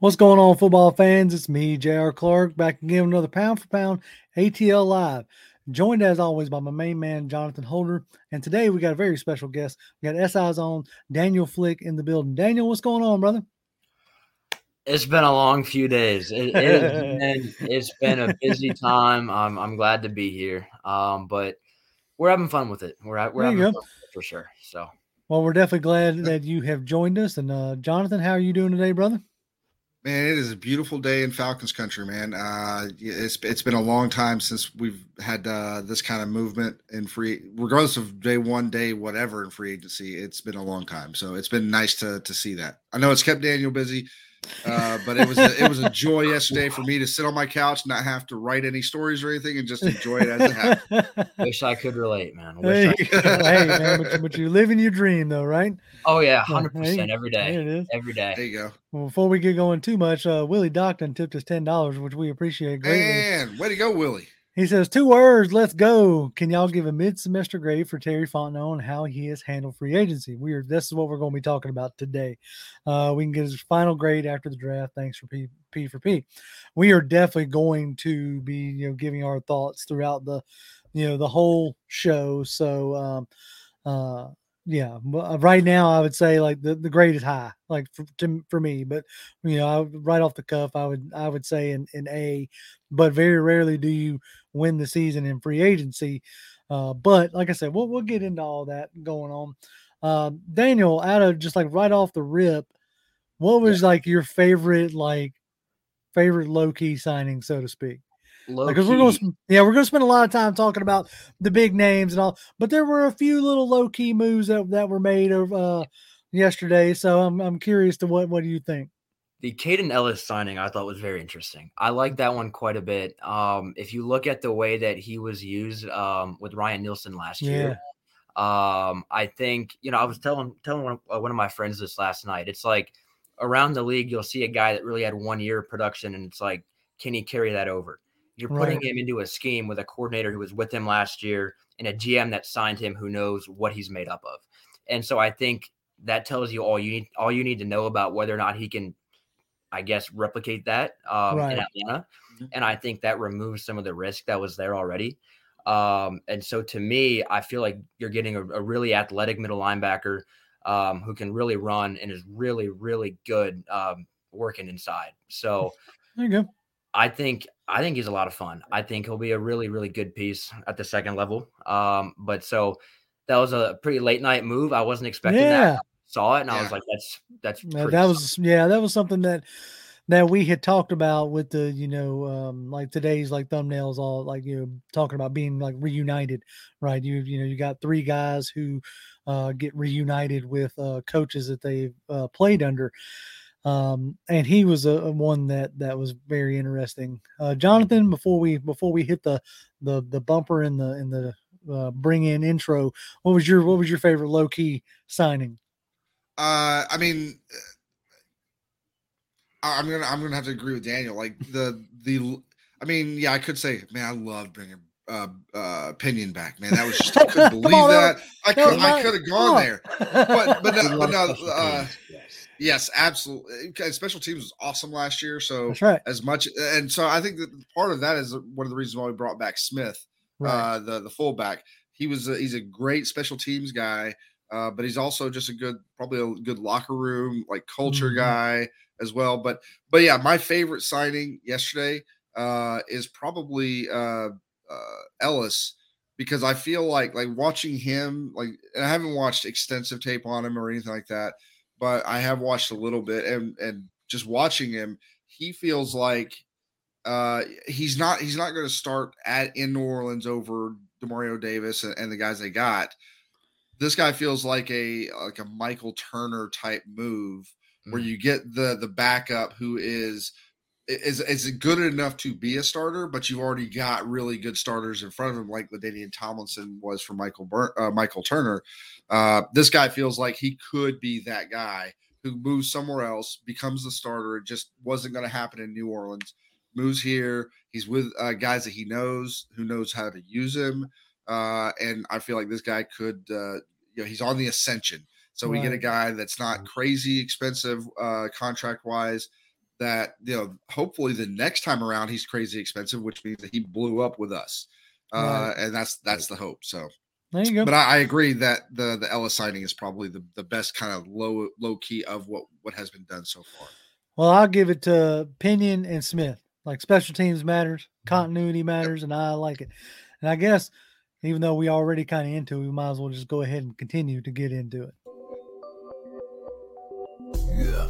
What's going on, football fans? It's me, J.R. Clark, back again with another Pound for Pound ATL Live. Joined as always by my main man, Jonathan Holder. And today we got a very special guest. We got SI's own Daniel Flick in the building. Daniel, what's going on, brother? It's been a long few days. It's been a busy time. I'm glad to be here. But we're having fun with it. We're There you having go. fun with it for sure. So Well, we're definitely glad that you have joined us. And Jonathan, how are you doing today, brother? Man, it is a beautiful day in Falcons country, man. It's been a long time since we've had this kind of movement in free, regardless of day one, day whatever in free agency. It's been a long time, so it's been nice to see that. I know it's kept Daniel busy, but it was a joy yesterday for me to sit on my couch, not have to write any stories or anything, and just enjoy it as it happened. wish I could relate, man. Hey, man, but you're living your dream, though, right? Oh yeah, Well, 100% every day. There it is. Every day. There you go. Well, before we get going too much, Willie Docton tipped us $10, which we appreciate greatly. Man, way to go, Willie. He says, 2 words, let's go. Can y'all give a mid-semester grade for Terry Fontenot and how he has handled free agency? This is what we're going to be talking about today. We can get his final grade after the draft. Thanks for P for P. We are definitely going to be, giving our thoughts throughout the whole show. So, yeah, right now I would say like the grade is high, like for me, but right off the cuff, I would say an A, but very rarely do you win the season in free agency. But like I said, we'll get into all that going on. Daniel, out of just like right off the rip, what was like your favorite low key signing, so to speak? Because we're gonna spend a lot of time talking about the big names and all, but there were a few little low key moves that were made of yesterday. So I'm curious to what do you think? The Caden Ellis signing I thought was very interesting. I like that one quite a bit. If you look at the way that he was used with Ryan Nielsen last year, I think I was telling one of my friends this last night. It's like around the league, you'll see a guy that really had 1 year of production, and it's like, can he carry that over? You're putting him into a scheme with a coordinator who was with him last year and a GM that signed him who knows what he's made up of. And so I think that tells you all you need to know about whether or not he can, I guess, replicate that in Atlanta. And I think that removes some of the risk that was there already. And so to me, I feel like you're getting a really athletic middle linebacker who can really run and is really, really good working inside. So there you go. I think he's a lot of fun. I think he'll be a really, really good piece at the second level. But so that was a pretty late night move. I wasn't expecting that. I saw it and I was like, that was something that we had talked about with the, like today's like thumbnails, all like, talking about being like reunited, right? You got 3 guys who get reunited with coaches that they've played under. And he was a one that was very interesting. Jonathan, before we hit the bumper in the bring in intro, what was your favorite low key signing? I mean, I'm gonna have to agree with Daniel. Like I mean, yeah, I could say, man, I love bringing Pinion back, man. That was just I couldn't believe that. I could have gone there, but no. Yes, absolutely. Special teams was awesome last year. So that's right. As much, and so I think that part of that is one of the reasons why we brought back Smith, the fullback. He's a great special teams guy, but he's also just probably a good locker room like culture guy as well. But yeah, my favorite signing yesterday is probably Ellis, because I feel like watching him, and I haven't watched extensive tape on him or anything like that, but I have watched a little bit, and just watching him, he feels like he's not going to start in New Orleans over Demario Davis and the guys they got. This guy feels like a Michael Turner type move where you get the backup who is good enough to be a starter, but you've already got really good starters in front of him, like LaDainian Tomlinson was for Michael Turner. This guy feels like he could be that guy who moves somewhere else, becomes the starter. It just wasn't going to happen in New Orleans. Moves here. He's with guys that he knows, who knows how to use him. And I feel like this guy could, he's on the ascension. So we get a guy that's not crazy expensive contract-wise, that, hopefully the next time around he's crazy expensive, which means that he blew up with us. Right. And that's the hope. So there you go. But I agree that the Ellis signing is probably the best kind of low key of what has been done so far. Well, I'll give it to Pinion and Smith. Like, special teams matters, continuity matters, and I like it. And I guess even though we already kind of into it, we might as well just go ahead and continue to get into it. Yeah.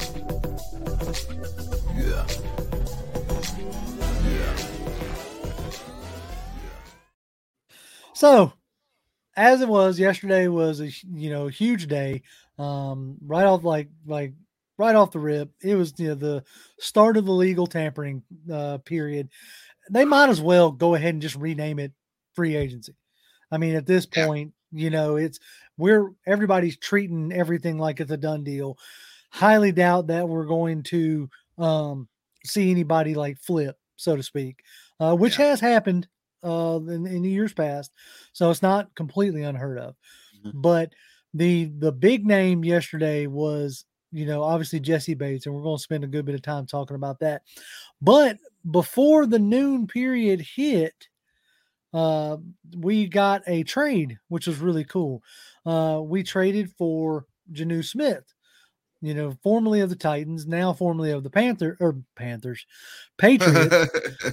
So, as it was, yesterday was a huge day. Right off right off the rip, it was the start of the legal tampering period. They might as well go ahead and just rename it free agency. I mean, at this point, everybody's treating everything like it's a done deal. Highly doubt that we're going to see anybody like flip, so to speak, which has happened in the years past. So it's not completely unheard of. Mm-hmm. But the big name yesterday was, obviously Jesse Bates, and we're going to spend a good bit of time talking about that. But before the noon period hit, we got a trade, which was really cool. We traded for Jonnu Smith, formerly of the Titans, now formerly of the Patriots.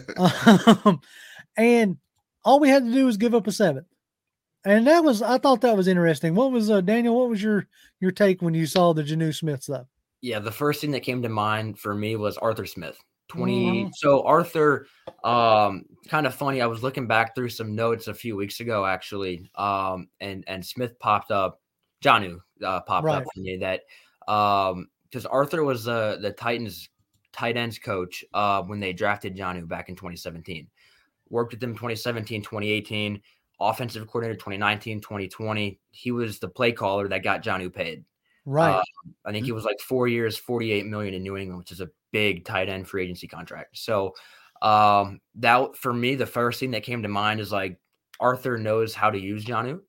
And all we had to do was give up a 7th. And I thought that was interesting. What was Daniel? What was your take when you saw the Jonnu Smith stuff? Yeah, the first thing that came to mind for me was Arthur Smith. So Arthur, kind of funny. I was looking back through some notes a few weeks ago, actually, and Smith popped up. Jonnu popped up for me that because Arthur was the Titans tight ends coach when they drafted Jonnu back in 2017. Worked with them 2017, 2018. Offensive coordinator 2019, 2020. He was the play caller that got Jonnu paid. Right. I think he was like 4 years, $48 million in New England, which is a big tight end free agency contract. So that for me, the first thing that came to mind is like Arthur knows how to use Jonnu.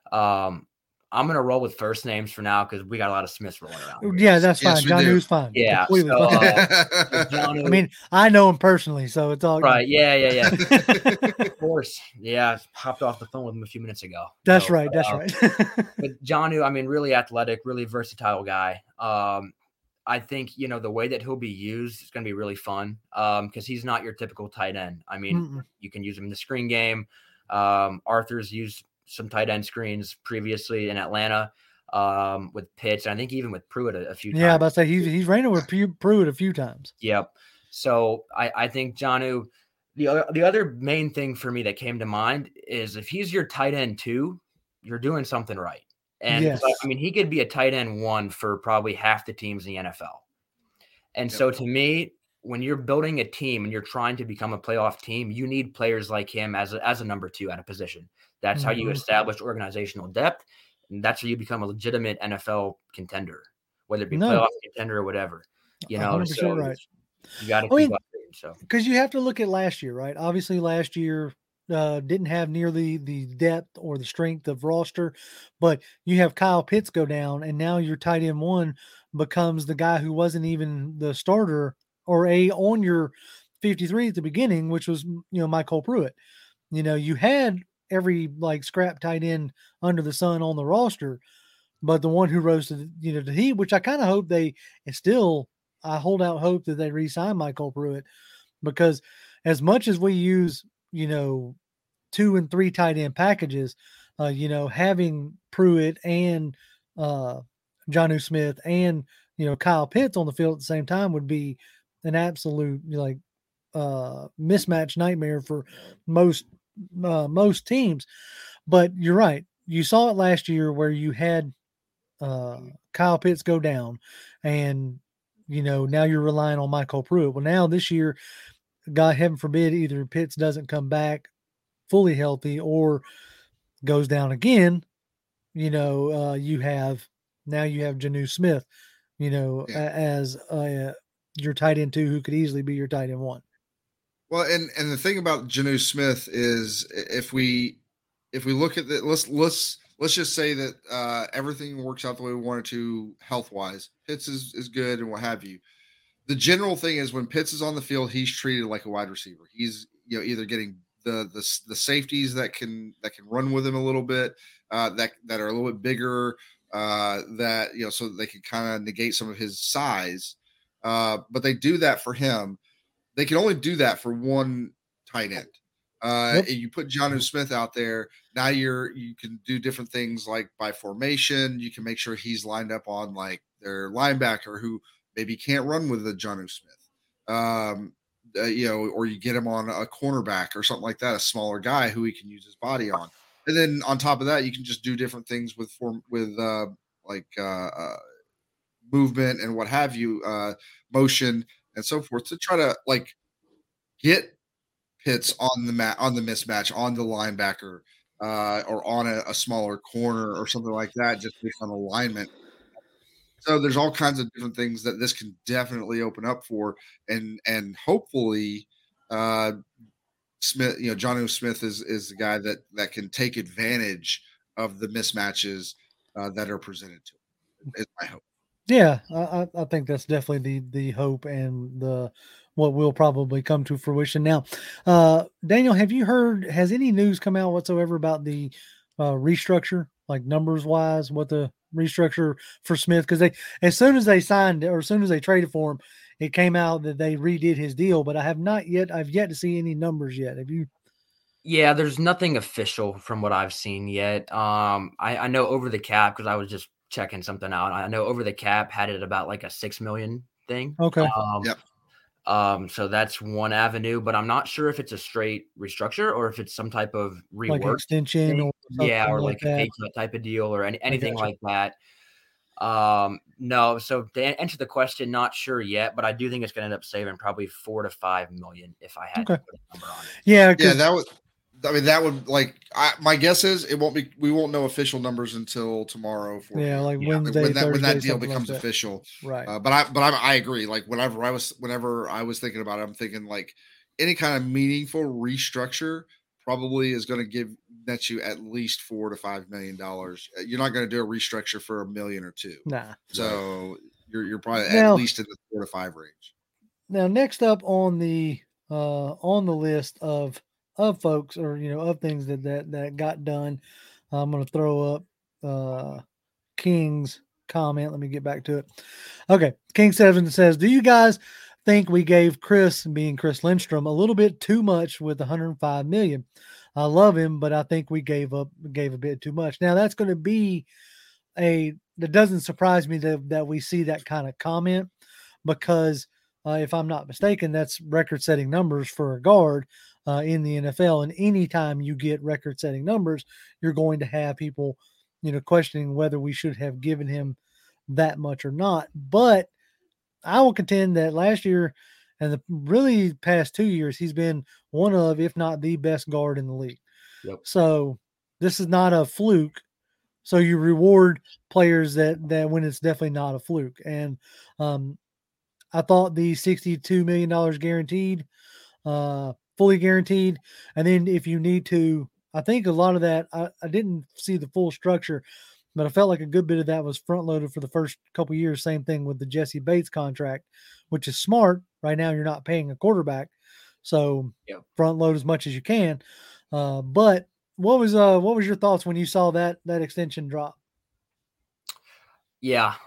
I'm going to roll with first names for now because we got a lot of Smiths rolling around. Yeah, that's fine. Jonnu's fine. Yeah. Completely fine. Jonnu, I mean, I know him personally, so it's all right. Yeah. Of course. Yeah. Hopped off the phone with him a few minutes ago. That's right. But Jonnu, I mean, really athletic, really versatile guy. I think, the way that he'll be used is going to be really fun because he's not your typical tight end. I mean, you can use him in the screen game. Arthur's used some tight end screens previously in Atlanta with Pitts. And I think even with Pruitt a few times. Yeah, but I say he's ran with Pruitt a few times. Yep. So I think Jonnu, the other main thing for me that came to mind is if he's your tight end 2, you're doing something right. And I mean, he could be a tight end 1 for probably half the teams in the NFL. And so to me, when you're building a team and you're trying to become a playoff team, you need players like him as a number 2 at a position. That's how you establish organizational depth, and that's how you become a legitimate NFL contender, whether it be playoff contender or whatever. 100% right. You got to keep up there. So because you have to look at last year, right? Obviously, last year didn't have nearly the depth or the strength of roster, but you have Kyle Pitts go down, and now your tight end 1 becomes the guy who wasn't even the starter or on your 53 at the beginning, which was Michael Pruitt. You had every scrap tight end under the sun on the roster, but the one who rose to the heat, which I kind of hope I hold out hope that they re-sign Michael Pruitt, because as much as we use 2 and 3 tight end packages, having Pruitt and Jonnu Smith and Kyle Pitts on the field at the same time would be an absolute mismatch nightmare for most teams. But you're right. You saw it last year where you had Kyle Pitts go down, and now you're relying on Michael Pruitt. Well, now this year, God heaven forbid, either Pitts doesn't come back fully healthy or goes down again. You have Jonnu Smith, as your tight end 2 who could easily be your tight end 1. Well, and the thing about Jonnu Smith is if we look at let's just say that everything works out the way we want it to health wise. Pitts is good and what have you. the general thing is when Pitts is on the field, he's treated like a wide receiver. He's either getting the safeties that can run with him a little bit, that are a little bit bigger, that so they can kind of negate some of his size. But they do that for him. They can only do that for one tight end. You put Jonnu Smith out there. Now you can do different things like by formation. You can make sure he's lined up on like their linebacker who maybe can't run with the Jonnu Smith. Or you get him on a cornerback or something like that, a smaller guy who he can use his body on. And then on top of that, you can just do different things with movement and what have you, motion and so forth to try to like get Pitts on the mismatch on the linebacker or on a smaller corner or something like that, just based on alignment. So there's all kinds of different things that this can definitely open up for, and hopefully Smith, Jonnu Smith is the guy that can take advantage of the mismatches that are presented to him. Is my hope. Yeah, I think that's definitely the hope and what will probably come to fruition. Now, Daniel, has any news come out whatsoever about the restructure, like numbers wise, what the restructure for Smith? Because as soon as they signed or as soon as they traded for him, it came out that they redid his deal, but I've yet to see any numbers yet. Have you? Yeah, there's nothing official from what I've seen yet. I know over the cap, because I was just checking something out. I know over the cap had it about like a $6 million thing. Okay. Yep. So that's one avenue, but I'm not sure if it's a straight restructure or if it's some type of rework, like extension, or like a pay cut type of deal or anything like that. No. So to answer the question, not sure yet, but I do think it's going to end up saving probably $4 to $5 million if I had to put a number on it. Yeah, that would my guess is we won't know official numbers until tomorrow. Wednesday, when Thursday, that deal becomes official. Right. But I agree. Like whenever I was thinking about it, I'm thinking like any kind of meaningful restructure probably is going to net you at least $4 to $5 million. You're not going to do a restructure for $1 million or $2 million. Nah. So you're probably at least in the 4 to 5 range. Now, next up on the list of folks or of things that got done, I'm going to throw up King's comment. Let me get back to it. Okay, King 7 says, "Do you guys think we gave Chris Lindstrom a little bit too much with $105 million? I love him, but I think we gave a bit too much." Now that's going to be that doesn't surprise me that we see that kind of comment, because if I'm not mistaken, that's record-setting numbers for a guard in the NFL. And anytime you get record-setting numbers, you're going to have people, questioning whether we should have given him that much or not. But I will contend that last year and the really past 2 years, he's been one of, if not the best guard in the league. Yep. So this is not a fluke. So you reward players that when it's definitely not a fluke. And I thought the $62 million guaranteed, fully guaranteed. And then if you need to, I think a lot of that, I didn't see the full structure, but I felt like a good bit of that was front loaded for the first couple of years. Same thing with the Jesse Bates contract, which is smart. Right now, you're not paying a quarterback, so front load as much as you can. But what was your thoughts when you saw that extension drop? Yeah,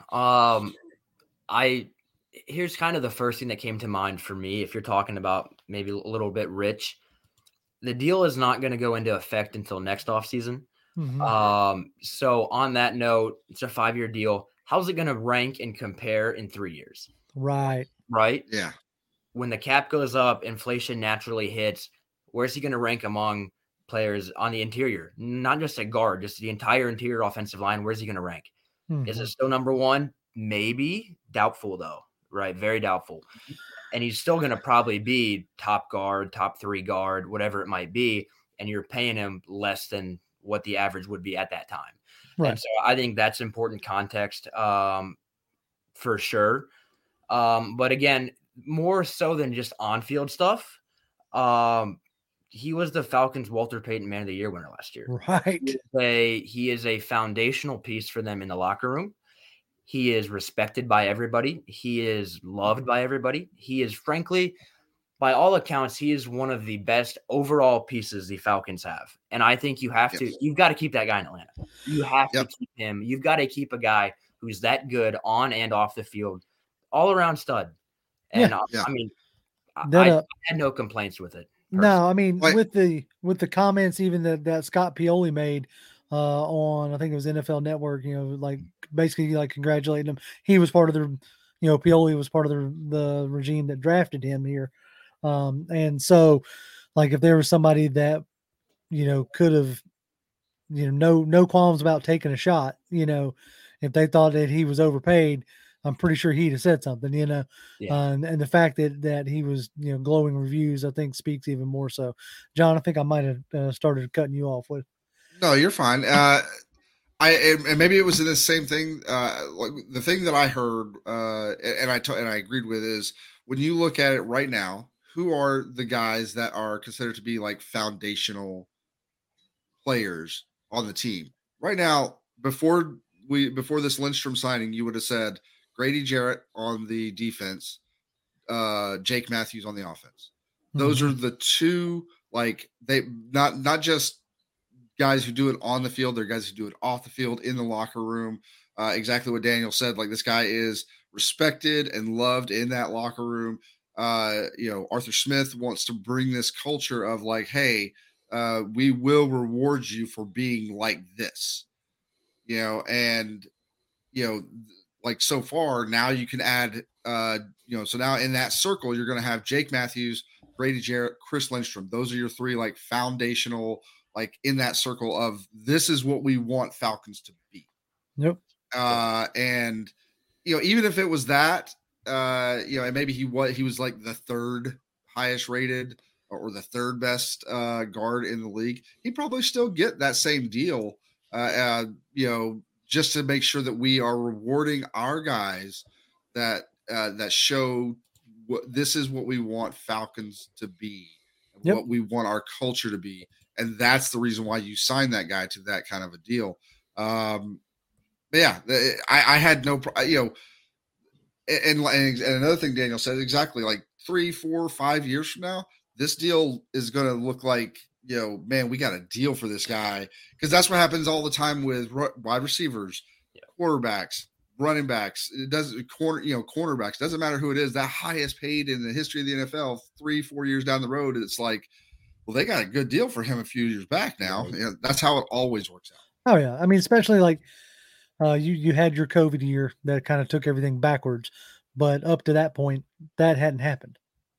here's kind of the first thing that came to mind for me. If you're talking about maybe a little bit rich, the deal is not going to go into effect until next offseason. Mm-hmm. So on that note, it's a 5-year deal. How's it going to rank and compare in 3 years? Right. Yeah. When the cap goes up, inflation naturally hits. Where's he going to rank among players on the interior? Not just a guard, just the entire interior offensive line. Where's he going to rank? Mm-hmm. Is it still number 1? Maybe. Doubtful though, right? Very doubtful. And he's still going to probably be top guard, top 3 guard, whatever it might be. And you're paying him less than what the average would be at that time. Right. And so I think that's important context for sure. But again, more so than just on-field stuff. He was the Falcons' Walter Payton Man of the Year winner last year. Right. He is a foundational piece for them in the locker room. He is respected by everybody. He is loved by everybody. He is, frankly, by all accounts, he is one of the best overall pieces the Falcons have. And I think you've got to keep that guy in Atlanta. You have to keep him. You've got to keep a guy who's that good on and off the field, all around stud. And I mean, I had no complaints with it. Personally. No, I mean, with the comments even that Scott Pioli made on, I think it was NFL Network, like basically like congratulating him. He was part of Pioli was part of the regime that drafted him here. And so like if there was somebody that, could have, no qualms about taking a shot, if they thought that he was overpaid, I'm pretty sure he'd have said something, and the fact that he was, glowing reviews, I think speaks even more so. John, I think I might have started cutting you off with. No, you're fine. And maybe it was in the same thing. Like the thing that I heard, and I agreed with is when you look at it right now, who are the guys that are considered to be like foundational players on the team right now? Before this Lindstrom signing, you would have said Grady Jarrett on the defense, Jake Matthews on the offense. Those are the two, like they not just guys who do it on the field, they're guys who do it off the field in the locker room. Exactly what Daniel said. Like this guy is respected and loved in that locker room. Arthur Smith wants to bring this culture of like, hey, we will reward you for being like this, and like so far now you can add, so now in that circle, you're going to have Jake Matthews, Grady Jarrett, Chris Lindstrom. Those are your three like foundational, like in that circle of this is what we want Falcons to be. Yep. And, even if it was that, and maybe he was like the third highest rated or the third best guard in the league, he'd probably still get that same deal, just to make sure that we are rewarding our guys that show this is what we want Falcons to be, and what we want our culture to be. And that's the reason why you sign that guy to that kind of a deal. I had no, and another thing Daniel said, exactly, like 3, 4, 5 years from now, this deal is going to look like, man, we got a deal for this guy. Because that's what happens all the time with wide receivers, quarterbacks, running backs. It doesn't cornerbacks. Doesn't matter who it is. That highest paid in the history of the NFL, 3, 4 years down the road, it's like, well, they got a good deal for him a few years back now. Right. That's how it always works out. Oh yeah, I mean, especially like you had your COVID year that kind of took everything backwards, but up to that point, that hadn't happened.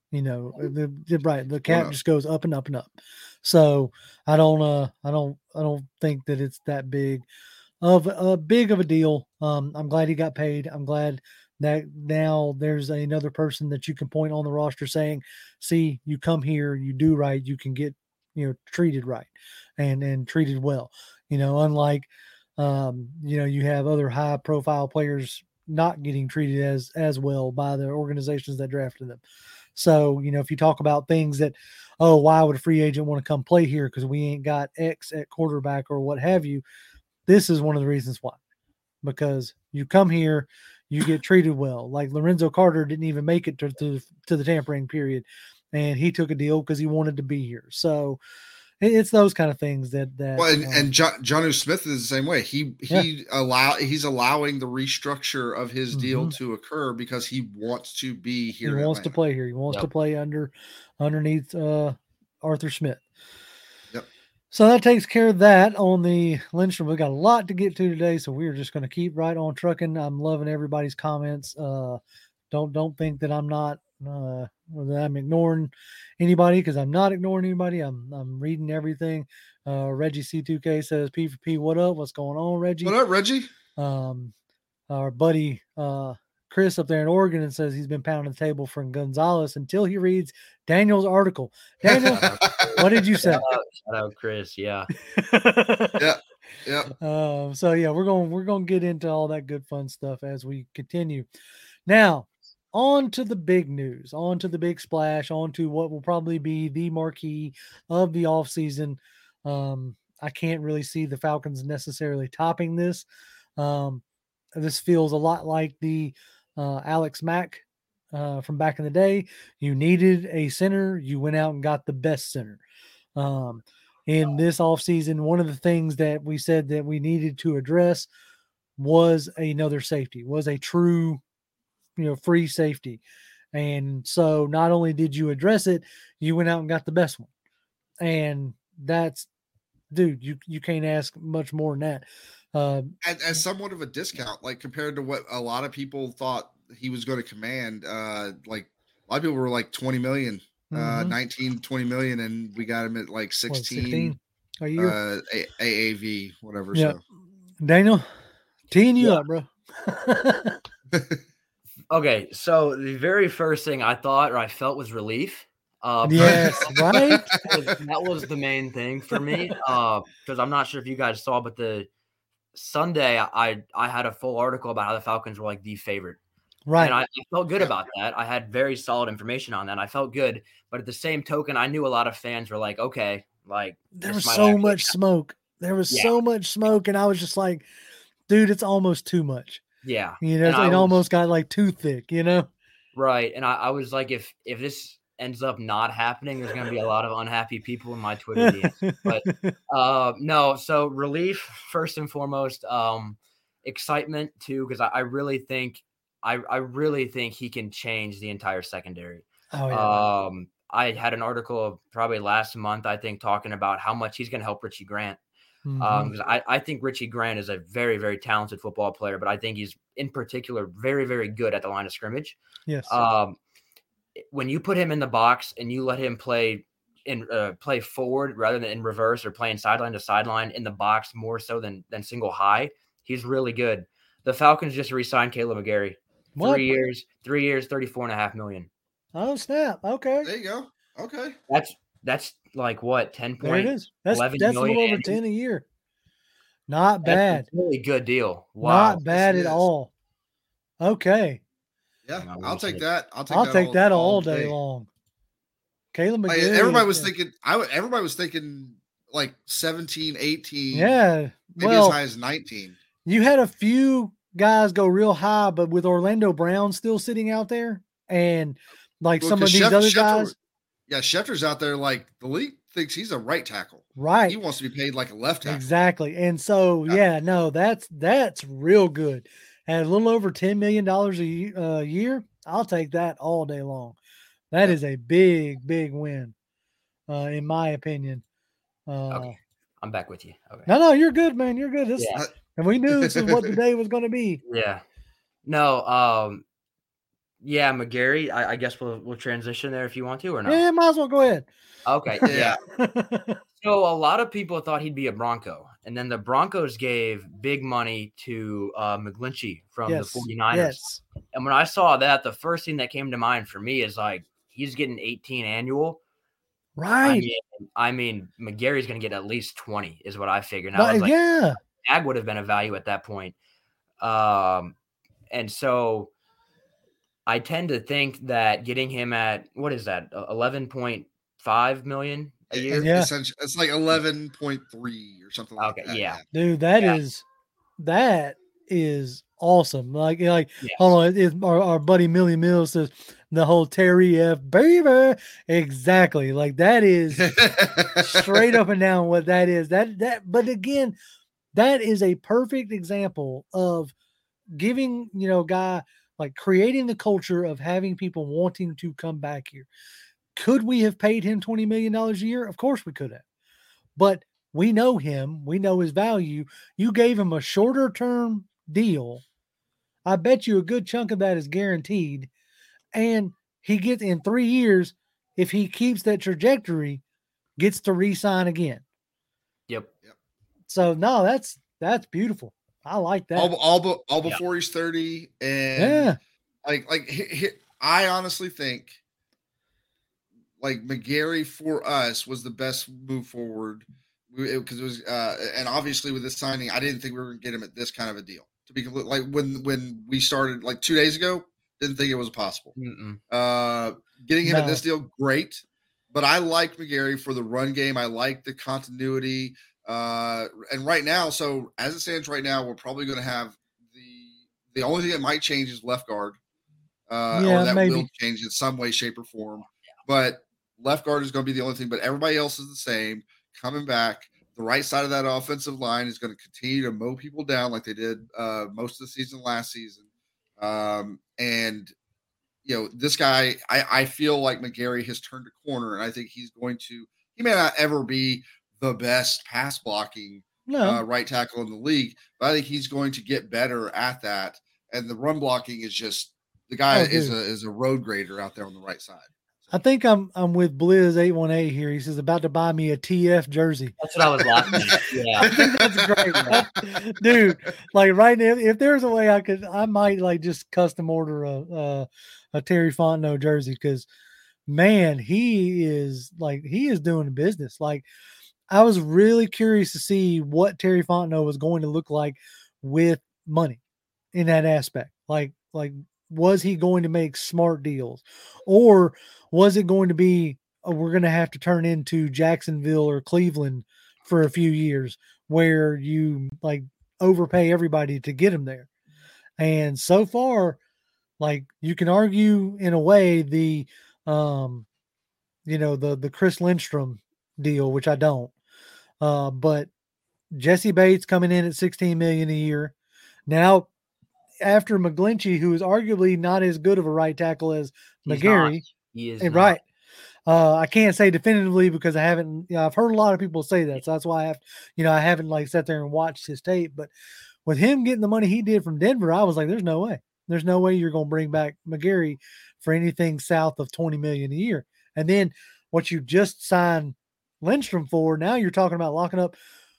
The cap just goes up and up and up. So I don't think that it's that big of a deal. I'm glad he got paid. I'm glad that now there's another person that you can point on the roster saying, see, you come here, you do right, you can get, treated right and treated well, unlike, you have other high profile players not getting treated as well by the organizations that drafted them. So, if you talk about things that, why would a free agent want to come play here? Because we ain't got X at quarterback or what have you. This is one of the reasons why, because you come here, you get treated well. Like Lorenzo Carter didn't even make it to the tampering period, and he took a deal because he wanted to be here. So it's those kind of things that. Well, and Jonnu Smith is the same way. He's allowing the restructure of his deal to occur because he wants to be here. He wants to play here. He wants to play underneath Arthur Smith. Yep. So that takes care of that on the Lindstrom. We've got a lot to get to today, so we're just going to keep right on trucking. I'm loving everybody's comments. Don't think that I'm not that I'm ignoring anybody, because I'm not ignoring anybody. I'm reading everything. Reggie C2K says P for P. What up? What's going on, Reggie? What up, Reggie? Our buddy Chris up there in Oregon says he's been pounding the table for Gonzalez until he reads Daniel's article. Daniel, what did you say? Shout out Chris. Yeah. Yeah. So yeah, we're going to get into all that good fun stuff as we continue. Now, on to the big news, on to the big splash, on to what will probably be the marquee of the offseason. I can't really see the Falcons necessarily topping this. this feels a lot like the Alex Mack from back in the day. You needed a center. You went out and got the best center. In this offseason, one of the things that we said that we needed to address was another safety, was a true, free safety. And so not only did you address it, you went out and got the best one. And that's, dude, you can't ask much more than that. As somewhat of a discount, like compared to what a lot of people thought he was going to command. Like a lot of people were like 20 million, 19, 20 million, and we got him at like 16 a year. AAV, whatever. Yeah. So Daniel, teeing you up, bro. Okay, so the very first thing I thought or I felt was relief. Yes, right. That was the main thing for me. Because I'm not sure if you guys saw, but the Sunday I had a full article about how the Falcons were like the favorite. Right. And I felt good about that. I had very solid information on that. I felt good. But at the same token, I knew a lot of fans were like, okay, like there was so much smoke. There was so much smoke. And I was just like, dude, it's almost too much. Yeah. It almost got like too thick, Right. And I was like, if this ends up not happening, there's going to be a lot of unhappy people in my Twitter DMs. But no, so relief first and foremost, excitement too, because I really think he can change the entire secondary. Oh, yeah. I had an article probably last month, I think, talking about how much he's going to help Richie Grant. Because I think Richie Grant is a very, very talented football player, but I think he's in particular very, very good at the line of scrimmage. Yes. When you put him in the box and you let him play forward rather than in reverse or playing sideline to sideline in the box more so than single high, he's really good. The Falcons just re-signed Caleb McGarry. What? 3 years, $34.5 million. Oh, snap. Okay. There you go. Okay. That's like what, 10 there it is. That's a little over 10 a year. Not bad. That's a really good deal. Wow. Not bad at all. Okay. Yeah, I'll take that. I'll take that all day long. Caleb McGarry. Everybody was thinking like 17, 18. Yeah. Maybe as high as 19. You had a few guys go real high, but with Orlando Brown still sitting out there and like some of these other guys. Yeah, Schefter's out there like the league thinks he's a right tackle. Right. He wants to be paid like a left tackle. Exactly. And so, that's real good. At a little over $10 million a year, I'll take that all day long. That is a big, big win, in my opinion. Okay. I'm back with you. Okay. No, you're good, man. You're good. And we knew this is what the day was going to be. Yeah. No, yeah, McGarry, I guess we'll transition there if you want to or not. Yeah, might as well go ahead. Okay, yeah. So a lot of people thought he'd be a Bronco, and then the Broncos gave big money to McGlinchey from the 49ers. Yes. And when I saw that, the first thing that came to mind for me is like, he's getting 18 annual. Right. I mean, McGarry's going to get at least 20 is what I figured. And I was like, Ag would have been a value at that point. And so I tend to think that getting him at, what is that, 11.5 million a year? Yeah. It's like 11.3 or something like that. Yeah. Dude, that is awesome. Like hold on, our buddy Millie Mills says the whole Terry F. baby. Exactly. Like that is straight up and down what that is. But again, that is a perfect example of giving, guy, like creating the culture of having people wanting to come back here. Could we have paid him $20 million a year? Of course we could have. But we know him. We know his value. You gave him a shorter term deal. I bet you a good chunk of that is guaranteed. And he gets in 3 years, if he keeps that trajectory, gets to re-sign again. Yep. So no, that's beautiful. I like that. All before he's 30. And I honestly think like McGarry for us was the best move forward because it was and obviously with this signing, I didn't think we were going to get him at this kind of a deal. To be complete, like when we started like 2 days ago, didn't think it was possible. Getting him at this deal, great. But I like McGarry for the run game. I like the continuity. And right now, so as it stands right now, we're probably going to have The only thing that might change is left guard, or that will change in some way, shape, or form. But left guard is going to be the only thing. But everybody else is the same. Coming back, the right side of that offensive line is going to continue to mow people down like they did most of the season last season. And this guy, I feel like McGary has turned a corner, and I think he may not ever be the best pass blocking right tackle in the league, but I think he's going to get better at that. And the run blocking is just, the guy is a road grader out there on the right side. I think I'm with Blizz 818 here. He says about to buy me a TF jersey. That's what I was laughing at. Yeah, I think that's great, dude. Like right now, if there's a way I might like just custom order a Terry Fontenot jersey, because man, he is doing business. Like I was really curious to see what Terry Fontenot was going to look like with money in that aspect. Like was he going to make smart deals, or was it going to be we're going to have to turn into Jacksonville or Cleveland for a few years where you like overpay everybody to get him there? And so far, like you can argue in a way the Chris Lindstrom deal, which I don't, but Jesse Bates coming in at $16 million a year now. After McGlinchey, who is arguably not as good of a right tackle as McGary. He is right. I can't say definitively because I haven't, I've heard a lot of people say that. So that's why I haven't like sat there and watched his tape. But with him getting the money he did from Denver, I was like, there's no way. There's no way you're going to bring back McGary for anything south of $20 million a year. And then what you just signed Lindstrom for, now you're talking about locking up,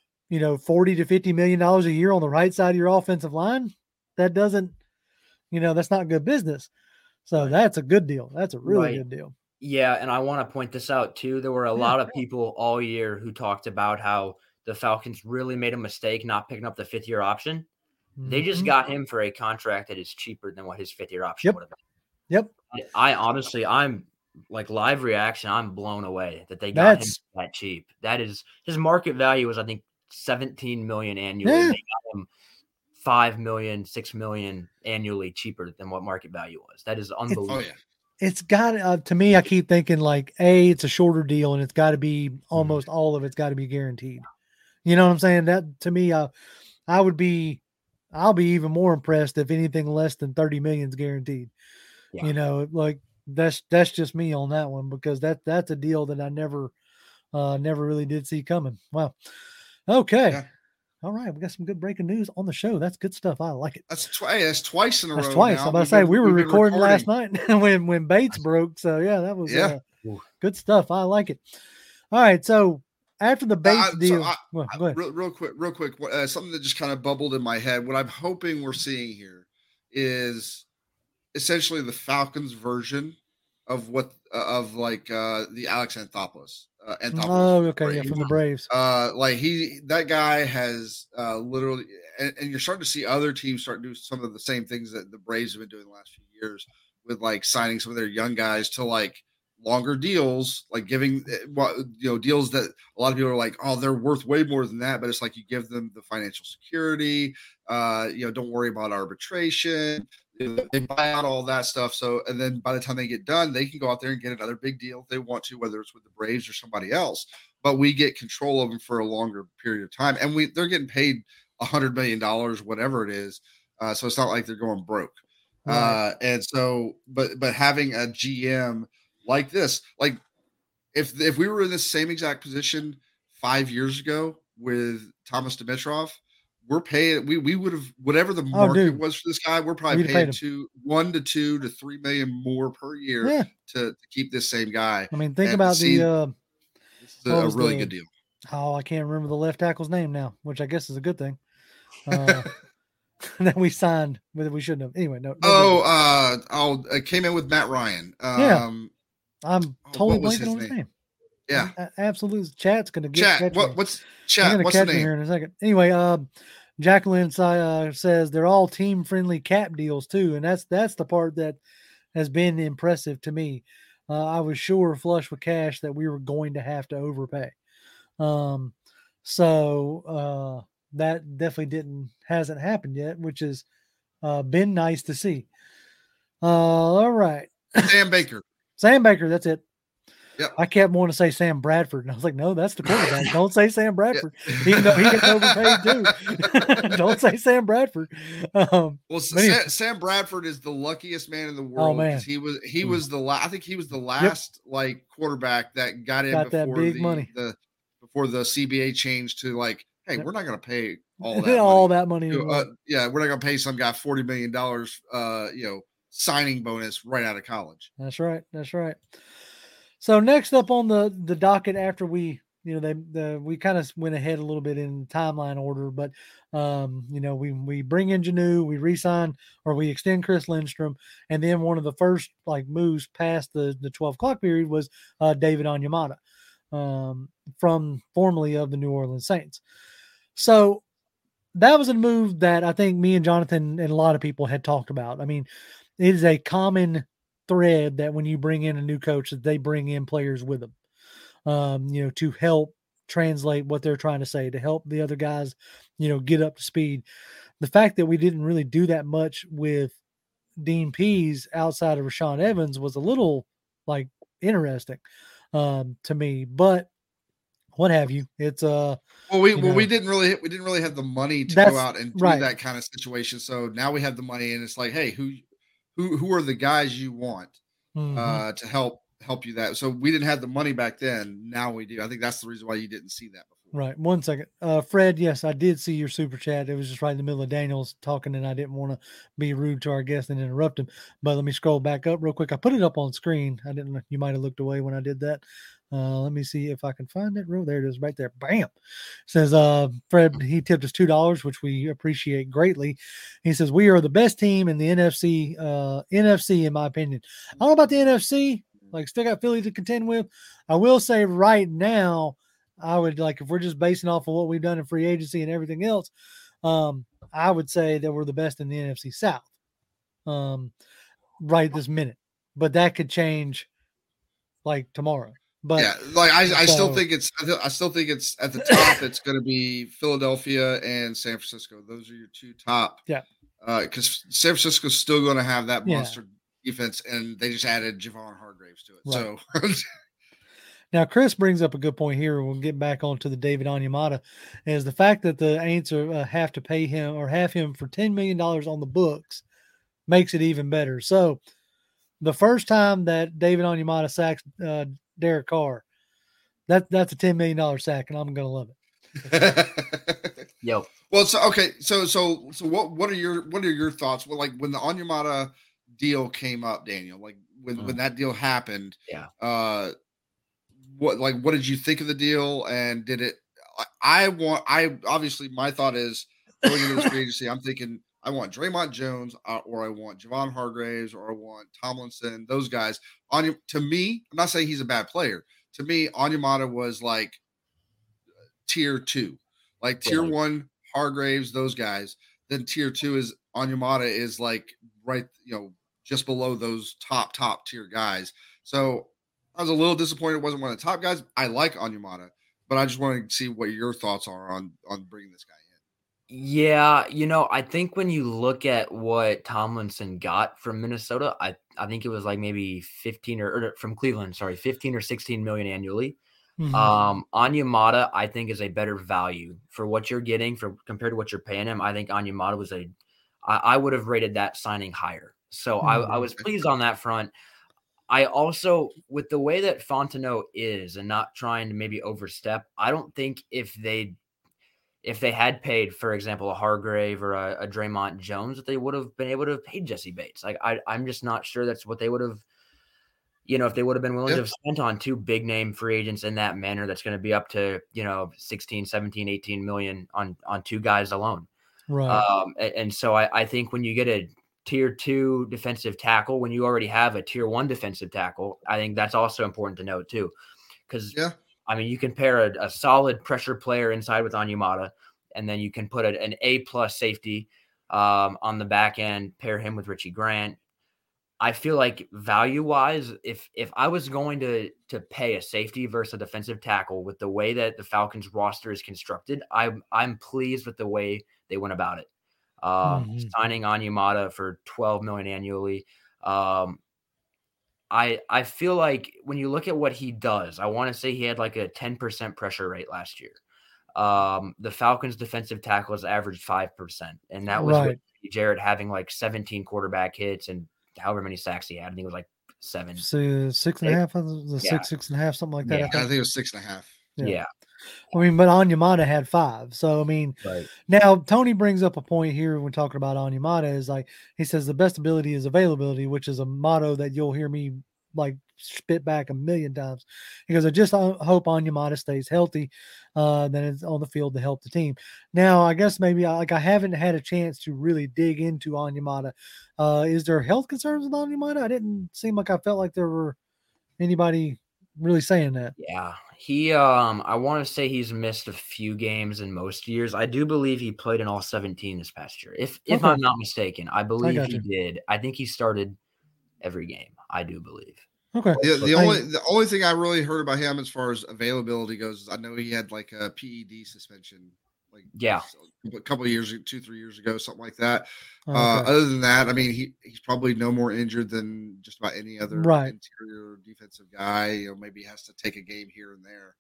$40 to $50 million a year on the right side of your offensive line. That doesn't, that's not good business. So that's a good deal. That's a really good deal. Yeah. And I want to point this out too. There were a lot of people all year who talked about how the Falcons really made a mistake not picking up the 5th-year option. They just got him for a contract that is cheaper than what his 5th-year option would have been. Yep. I honestly, I'm like live reaction. I'm blown away that they got him that cheap. That is, his market value is, I think, $17 million annually. Yeah. They got him $5 million, $6 million annually cheaper than what market value was. That is unbelievable. It's got to me, I keep thinking like, it's a shorter deal and it's got to be almost all of it's got to be guaranteed. You know what I'm saying? That to me, I'll be even more impressed if anything less than 30 million is guaranteed. Yeah. Like that's just me on that one, because that's a deal that I never really did see coming. Wow. Okay. Yeah. All right, we got some good breaking news on the show. That's good stuff. I like it. That's twice in a row. That's twice. Now. I'm about to say we were recording last night when Bates broke. So yeah, that was good stuff. I like it. All right, so after the Bates deal, go ahead. Real quick. Something that just kind of bubbled in my head. What I'm hoping we're seeing here is essentially the Falcons' version of what the Alex Anthopoulos. From the Braves. That guy has literally, and you're starting to see other teams start doing some of the same things that the Braves have been doing the last few years with like signing some of their young guys to like longer deals, like giving deals that a lot of people are like, oh, they're worth way more than that, but it's like you give them the financial security, don't worry about arbitration. They buy out all that stuff. So, and then by the time they get done, they can go out there and get another big deal if they want to, whether it's with the Braves or somebody else. But we get control of them for a longer period of time, and they're getting paid $100 million, whatever it is. So it's not like they're going broke. Right. And so, but having a GM like this, like if we were in the same exact position 5 years ago with Thomas Dimitroff, we're paying. We would have whatever the market was for this guy. We're probably paying $1 to $2 to $3 million more per year to keep this same guy. I mean, think about this is a really good deal. Oh, I can't remember the left tackle's name now, which I guess is a good thing. That we signed, but we shouldn't have. Anyway, no. I came in with Matt Ryan. I'm totally blanking on his name. Yeah, absolutely. Chat's going to get Chat. What's Chat? What's the name? Here in a second. Anyway, Jacqueline says they're all team-friendly cap deals too, and that's the part that has been impressive to me. I was sure flush with cash that we were going to have to overpay. So that definitely hasn't happened yet, which is been nice to see. All right. Sam Baker. Sam Baker, that's it. Yep. I kept wanting to say Sam Bradford, and I was like, no, that's the quarterback. Don't say Sam Bradford, even though he gets overpaid too. Don't say Sam Bradford. Sam Bradford is the luckiest man in the world because he was the I think he was the last like quarterback that got in before that big money before the CBA changed to like, hey, we're not going to pay all that money. We're not going to pay some guy $40 million, signing bonus right out of college. That's right. That's right. So next up on the docket after we, we kind of went ahead a little bit in timeline order, but we bring in Janu, we re-sign or we extend Chris Lindstrom, and then one of the first like moves past the 12 o'clock period was David Onyemata, from formerly of the New Orleans Saints. So that was a move that I think me and Jonathan and a lot of people had talked about. I mean, it is a common thread that when you bring in a new coach that they bring in players with them, to help translate what they're trying to say, to help the other guys, get up to speed. The fact that we didn't really do that much with Dean Pease outside of Rashaan Evans was a little like interesting to me, but what have you? It's we didn't really have the money to go out and do that kind of situation. So now we have the money, and it's like, hey, who are the guys you want to help you that? So we didn't have the money back then. Now we do. I think that's the reason why you didn't see that before. Right. 1 second. Fred, yes, I did see your super chat. It was just right in the middle of Daniel's talking, and I didn't want to be rude to our guest and interrupt him. But let me scroll back up real quick. I put it up on screen. I didn't know. You might have looked away when I did that. Let me see if I can find it. There it is right there. Bam. Says Fred, he tipped us $2, which we appreciate greatly. He says, we are the best team in the NFC, in my opinion. I don't know about the NFC. Like, still got Philly to contend with. I will say right now, I would like, if we're just basing off of what we've done in free agency and everything else, I would say that we're the best in the NFC South right this minute. But that could change like tomorrow. But yeah, like I still think it's at the top. It's going to be Philadelphia and San Francisco. Those are your two top. Yeah. Because San Francisco's still going to have that monster defense, and they just added Javon Hargraves to it. Right. So now Chris brings up a good point here. We'll get back onto the David Onyemata, is the fact that the Aints have to pay him or have him for $10 million on the books makes it even better. So the first time that David Onyemata sacks Derek Carr, that's a $10 million sack, and I'm gonna love it. Yo. Well, so okay, so what are your thoughts? Well, like when the Onyemata deal came up, Daniel, like when that deal happened, what did you think of the deal? And did it? I obviously my thought is going into this free agency, I'm thinking I want Draymond Jones, or I want Javon Hargraves, or I want Tomlinson, those guys. To me, I'm not saying he's a bad player. To me, Onyemata was like tier 2, like tier 1 Hargraves, those guys. Then tier 2 is Onyemata is like right, just below those top tier guys. So I was a little disappointed it wasn't one of the top guys. I like Onyemata, but I just wanted to see what your thoughts are on bringing this guy in. Yeah, I think when you look at what Tomlinson got from Minnesota, I think it was like maybe 15 or from Cleveland, 15 or 16 million annually. Onyemata, I think, is a better value for what you're getting compared to what you're paying him. I think Onyemata was I would have rated that signing higher. So I was pleased on that front. I also, with the way that Fontenot is and not trying to maybe overstep, I don't think if they had paid, for example, a Hargrave or a Draymond Jones, that they would have been able to have paid Jesse Bates. Like I'm just not sure that's what they would have, if they would have been willing to have spent on two big name free agents in that manner, that's going to be up to, 16, 17, 18 million on two guys alone. Right. And so I think when you get a tier 2 defensive tackle, when you already have a tier 1 defensive tackle, I think that's also important to note too. Because I mean, you can pair a solid pressure player inside with Onyemata, and then you can put an A+ safety on the back end, pair him with Richie Grant. I feel like value-wise, if I was going to pay a safety versus a defensive tackle with the way that the Falcons roster is constructed, I'm pleased with the way they went about it. Signing Onyemata for $12 million annually. I feel like when you look at what he does, I want to say he had like a 10% pressure rate last year. The Falcons' defensive tackles averaged 5%, and that was with Jarrett having like 17 quarterback hits and however many sacks he had. I think it was like 7. So 6.5, six and a half, something like that. I think it was 6.5. Yeah. I mean, but Onyemata had 5. So, I mean, now Tony brings up a point here when talking about Onyemata is like, he says the best ability is availability, which is a motto that you'll hear me like spit back a million times. He goes, I just hope Onyemata stays healthy, then it's on the field to help the team. Now, I guess maybe I haven't had a chance to really dig into Onyemata. Is there health concerns with Onyemata? I didn't seem like I felt like there were anybody really saying that. Yeah, he I want to say he's missed a few games in most years. I do believe he played in all 17 this past year. If I'm not mistaken, I believe he did. I think he started every game. I do believe. Okay. Yeah, the only thing I really heard about him as far as availability goes is I know he had like a PED suspension, like a couple of years, 2-3 years ago, something like that. Okay. Other than that, I mean, he's probably no more injured than just about any other interior defensive guy. You know, maybe he has to take a game here and there,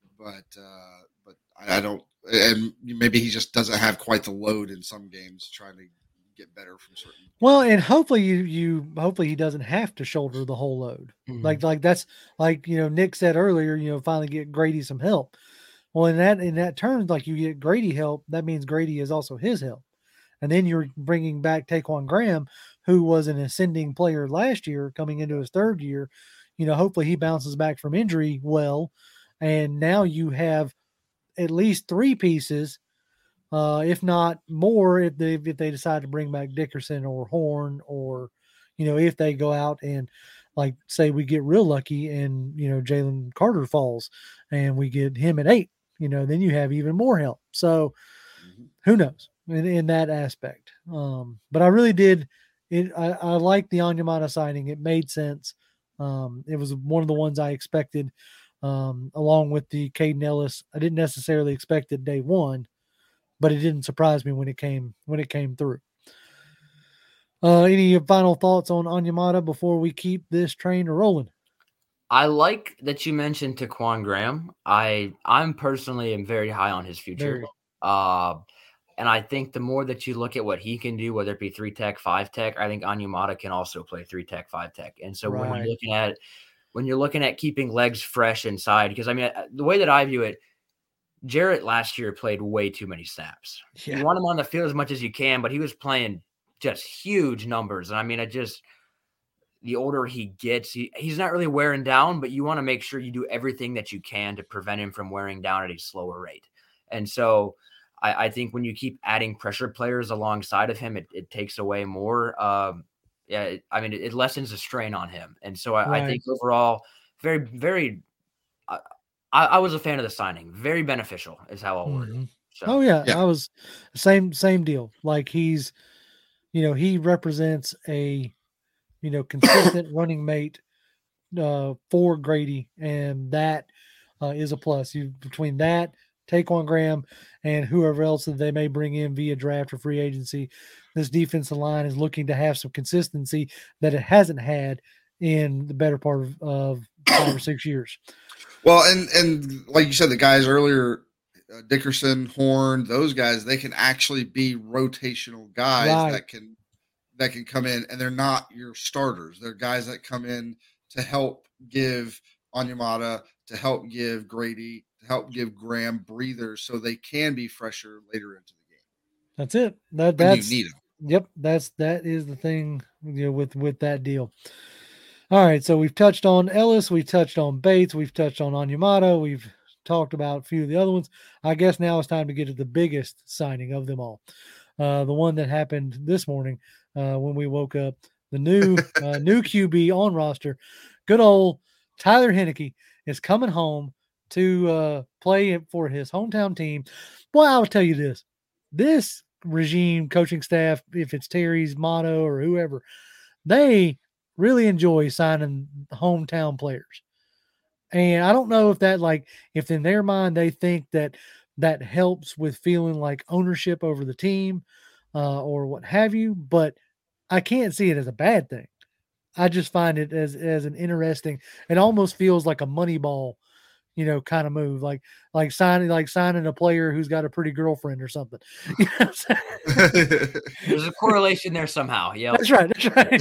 but I don't, and maybe he just doesn't have quite the load in some games trying to get better from certain. Well, and hopefully hopefully he doesn't have to shoulder the whole load. Like that's like, Nick said earlier, finally get Grady some help. Well, in that terms, like you get Grady help, that means Grady is also his help. And then you're bringing back Taquan Graham, who was an ascending player last year coming into his third year. Hopefully he bounces back from injury well. And now you have at least 3 pieces, if not more, if they decide to bring back Dickerson or Horn, or, if they go out and like say we get real lucky and, Jalen Carter falls and we get him at 8, then you have even more help. So who knows in that aspect. But I really did. I like the Onyemata signing. It made sense. It was one of the ones I expected, along with the Caden Ellis. I didn't necessarily expect it day one, but it didn't surprise me when it came through. Any final thoughts on Onyemata before we keep this train rolling? I like that you mentioned Taquan Graham. I'm personally am very high on his future. And I think the more that you look at what he can do, whether it be 3-tech, 5-tech, I think Onyemata can also play 3-tech, 5-tech. And so when you're looking at keeping legs fresh inside, because I mean, the way that I view it, Jarrett last year played way too many snaps. You want him on the field as much as you can, but he was playing just huge numbers. And I mean, the older he gets, he's not really wearing down, but you want to make sure you do everything that you can to prevent him from wearing down at a slower rate. And so I think when you keep adding pressure players alongside of him, it takes away more. It lessens the strain on him. And so I think overall, very, very, I was a fan of the signing. Very beneficial is how I'll word it. So, I was same deal. Like he's, he represents a, consistent running mate for Grady, and that is a plus. Between that, Taquan Graham, and whoever else that they may bring in via draft or free agency, this defensive line is looking to have some consistency that it hasn't had in the better part of 5 or 6 years. Well, and like you said, the guys earlier, Dickerson, Horn, those guys, they can actually be rotational guys that can come in, and they're not your starters. They're guys that come in to help give Onyemata, to help give Grady, to help give Graham breathers so they can be fresher later into the game. That's it. That's you need them. Yep, that is the thing, with that deal. All right, so we've touched on Ellis, we've touched on Bates, we've touched on Onyemata, we've talked about a few of the other ones. I guess now it's time to get to the biggest signing of them all. The one that happened this morning when we woke up. The new QB on roster, good old Tyler Heinicke, is coming home to play for his hometown team. Boy, I will tell you this regime, coaching staff, if it's Terry's motto or whoever, they really enjoy signing hometown players. And I don't know if that, if in their mind they think that helps with feeling like ownership over the team, or what have you, but I can't see it as a bad thing. I just find it as an interesting, it almost feels like a Moneyball, kind of move, like signing a player who's got a pretty girlfriend or something. You know what I'm saying? There's a correlation there somehow. Yeah, that's right.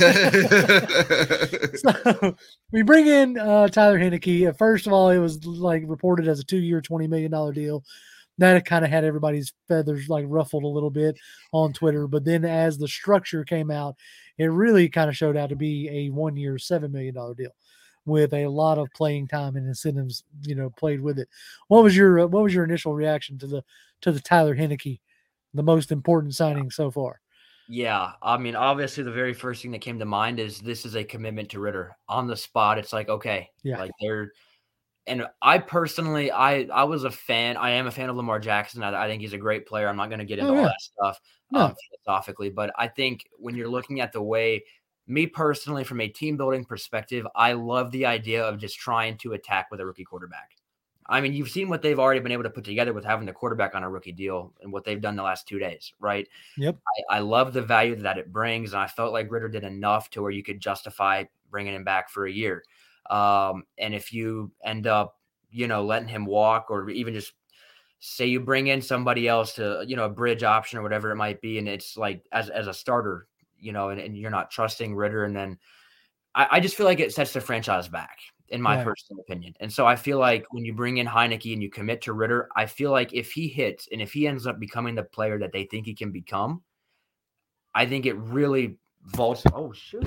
So we bring in Tyler Heinicke. First of all, it was like reported as a 2-year, $20 million deal. That kind of had everybody's feathers like ruffled a little bit on Twitter. But then as the structure came out, it really kind of showed out to be a 1-year, $7 million deal with a lot of playing time and incentives, played with it. What was your initial reaction to the Tyler Heinicke, the most important signing so far? Yeah, I mean, obviously the very first thing that came to mind is this is a commitment to Ridder on the spot. It's like, okay, like and I personally, I was a fan. I am a fan of Lamar Jackson. I think he's a great player. I'm not going to get into all that stuff philosophically, but I think when you're looking at the way, me personally, from a team building perspective, I love the idea of just trying to attack with a rookie quarterback. I mean, you've seen what they've already been able to put together with having the quarterback on a rookie deal and what they've done the last 2 days, right? Yep. I love the value that it brings, and I felt like Ridder did enough to where you could justify bringing him back for a year. And if you end up, letting him walk, or even just say you bring in somebody else to, a bridge option or whatever it might be, and it's like as a starter, and you're not trusting Ridder, and then I just feel like it sets the franchise back, in my personal opinion. And so I feel like when you bring in Heinicke and you commit to Ridder, I feel like if he hits and if he ends up becoming the player that they think he can become, I think it really vaults. Oh, shoot.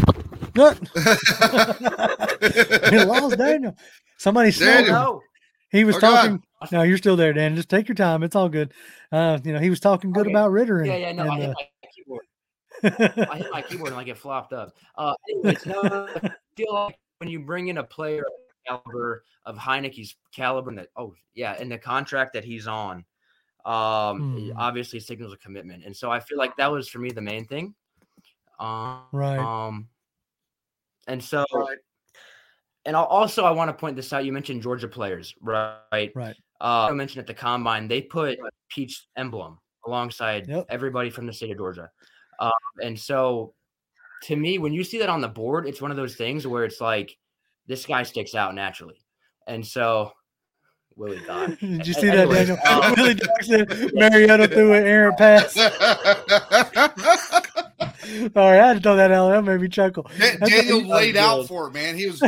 He lost Daniel. Somebody Daniel. He was talking. God. No, you're still there, Dan. Just take your time. It's all good. He was talking good about Ridder. I hit my keyboard. I hit my keyboard and like it flopped up. Anyways, I feel like when you bring in a player of the caliber of Heinicke's caliber, and the contract that he's on, it obviously signals a commitment. And so I feel like that was for me the main thing. Right. And so, and I want to point this out. You mentioned Georgia players, right? Right. I mentioned at the combine, they put Peach emblem alongside everybody from the state of Georgia. And so to me, when you see that on the board, it's one of those things where it's like, this guy sticks out naturally. And so Willie got. Did you see that, Daniel? Willie Jackson, Mariota threw an errant pass. Sorry, I had to throw that out. That made me chuckle. Daniel laid out for it, man. He was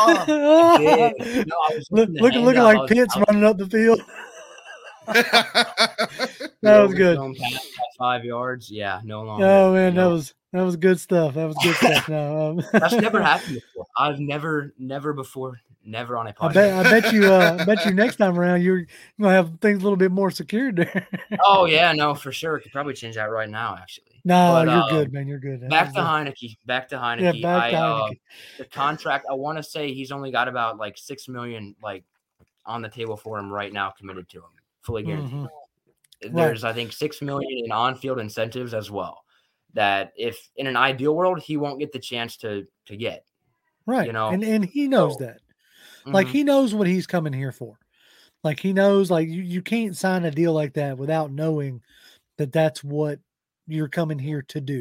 looking like Pitts running up the field. That was good. 5 yards. Yeah, no longer. Oh man, that was good stuff. That was good stuff. No, that's never happened before. I've never before. Never on a podcast. I bet you next time around you're gonna have things a little bit more secured there. Oh yeah, no, for sure. Could probably change that right now, actually. No, you're good, man. You're good. Back to Heinicke. Yeah, back to Heinicke. The contract. I want to say he's only got about like $6 million on the table for him right now, committed to him, fully guaranteed. There's I think $6 million in on-field incentives as well. That if in an ideal world he won't get the chance to get. Right. And he knows that. Like he knows what he's coming here for. Like he knows, like you can't sign a deal like that without knowing that that's what you're coming here to do,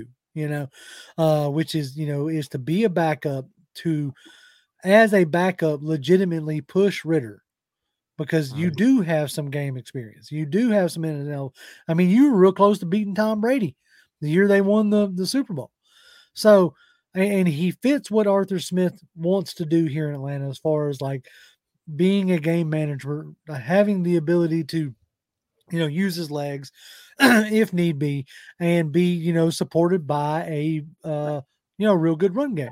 which is, is to be a backup, to, as a backup, legitimately push Ridder, because you do have some game experience. You do have some NFL. I mean, you were real close to beating Tom Brady the year they won the Super Bowl. So, and he fits what Arthur Smith wants to do here in Atlanta, as far as like being a game manager, having the ability to, use his legs if need be, and be, supported by a, real good run game.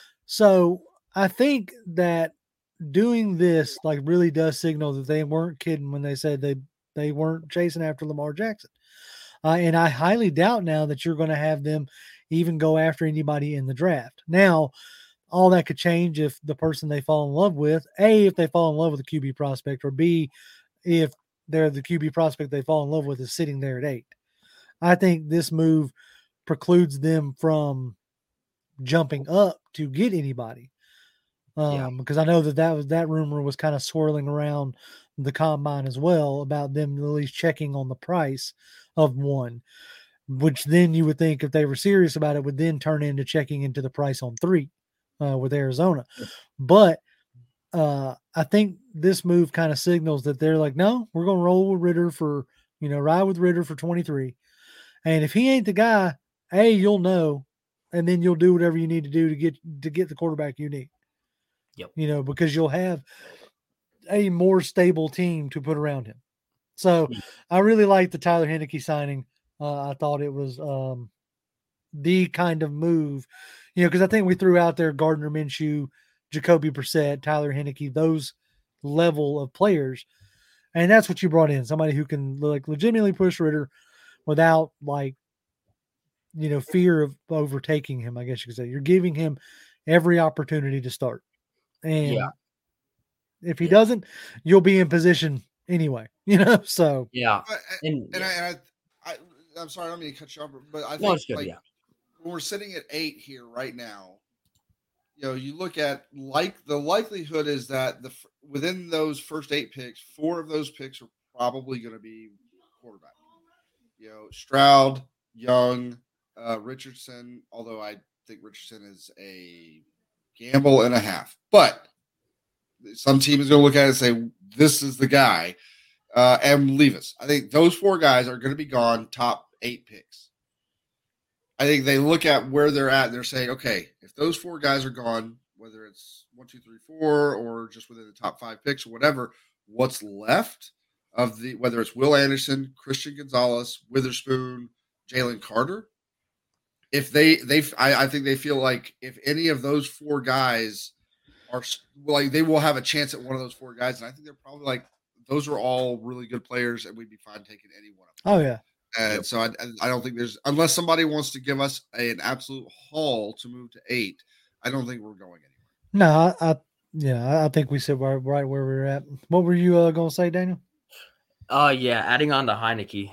So I think that doing this really does signal that they weren't kidding when they said they weren't chasing after Lamar Jackson. And I highly doubt now that you're going to have them even go after anybody in the draft. Now, all that could change if the person they fall in love with, A, if they fall in love with a QB prospect, or B, if they're the QB prospect they fall in love with is sitting there at 8. I think this move precludes them from jumping up to get anybody. Because I know that rumor was kind of swirling around the combine as well, about them at least checking on the price of one. which then you would think if they were serious about it would then turn into checking into the price on 3 with Arizona. But I think this move kind of signals that they're like, no, we're going to roll with Ridder for, ride with Ridder for 23. And if he ain't the guy, you'll know, and then you'll do whatever you need to do to get the quarterback you need. Yep. Because you'll have a more stable team to put around him. So I really like the Tyler Heinicke signing. I thought it was the kind of move, because I think we threw out there Gardner Minshew, Jacoby Brissett, Tyler Heinicke, those level of players. And that's what you brought in, somebody who can legitimately push Ridder without fear of overtaking him, I guess you could say. You're giving him every opportunity to start. And if he doesn't, you'll be in position anyway, so. Yeah. I'm sorry, I don't mean to cut you off, but I think when we're sitting at 8 here right now, you look at the likelihood is that within those first 8 picks, 4 of those picks are probably going to be quarterback. Stroud, Young, Richardson, although I think Richardson is a gamble and a half, but some team is going to look at it and say, this is the guy, and Levis. I think those 4 guys are going to be gone top 8 picks. I think they look at where they're at and they're saying, okay, if those 4 guys are gone, whether it's 1, 2, 3, 4, or just within the top 5 picks or whatever, what's left of whether it's Will Anderson, Christian Gonzalez, Witherspoon, Jalen Carter, if I think they feel like if any of those 4 guys are they will have a chance at one of those 4 guys, and I think they're probably those are all really good players, and we'd be fine taking any one of them. Oh yeah. And so I don't think unless somebody wants to give us an absolute haul to move to 8, I don't think we're going anywhere. No, I think we said right where we're at. What were you going to say, Daniel? Adding on to Heinicke,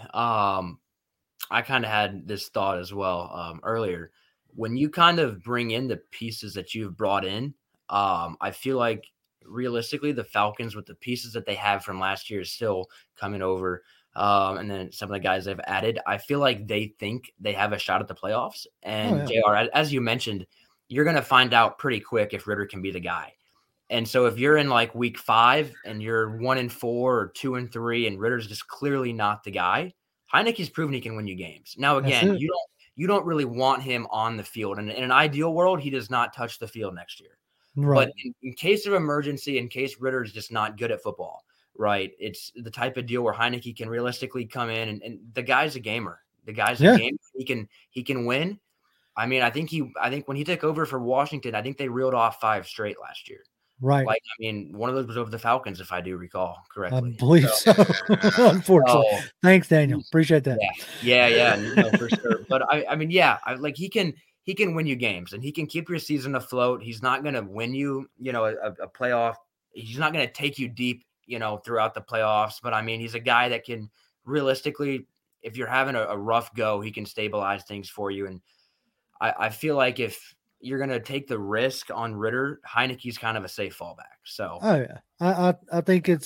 I kind of had this thought as well earlier. When you kind of bring in the pieces that you've brought in, I feel like realistically the Falcons with the pieces that they have from last year is still coming over. And then some of the guys they've added, I feel like they think they have a shot at the playoffs. And JR, as you mentioned, you're going to find out pretty quick if Ridder can be the guy. And so if you're in week 5 and you're 1-4 or 2-3 and Ridder's just clearly not the guy, Heinicke's proven he can win you games. Now, again, you don't really want him on the field. And in an ideal world, he does not touch the field next year. Right. But in case of emergency, in case Ridder is just not good at football, right? It's the type of deal where Heinicke can realistically come in and the guy's a gamer. The guy's a gamer. He can win. I mean, I think when he took over for Washington, I think they reeled off 5 straight last year. Right. One of those was over the Falcons, if I do recall correctly. I believe so. Unfortunately. Thanks, Daniel. Appreciate that. Yeah, for sure. But he can win you games and he can keep your season afloat. He's not going to win you, a playoff. He's not going to take you deep, throughout the playoffs. But I mean, he's a guy that can realistically, if you're having a rough go, he can stabilize things for you. And I feel like if you're going to take the risk on Ridder, Heinicke's kind of a safe fallback. So, I think it's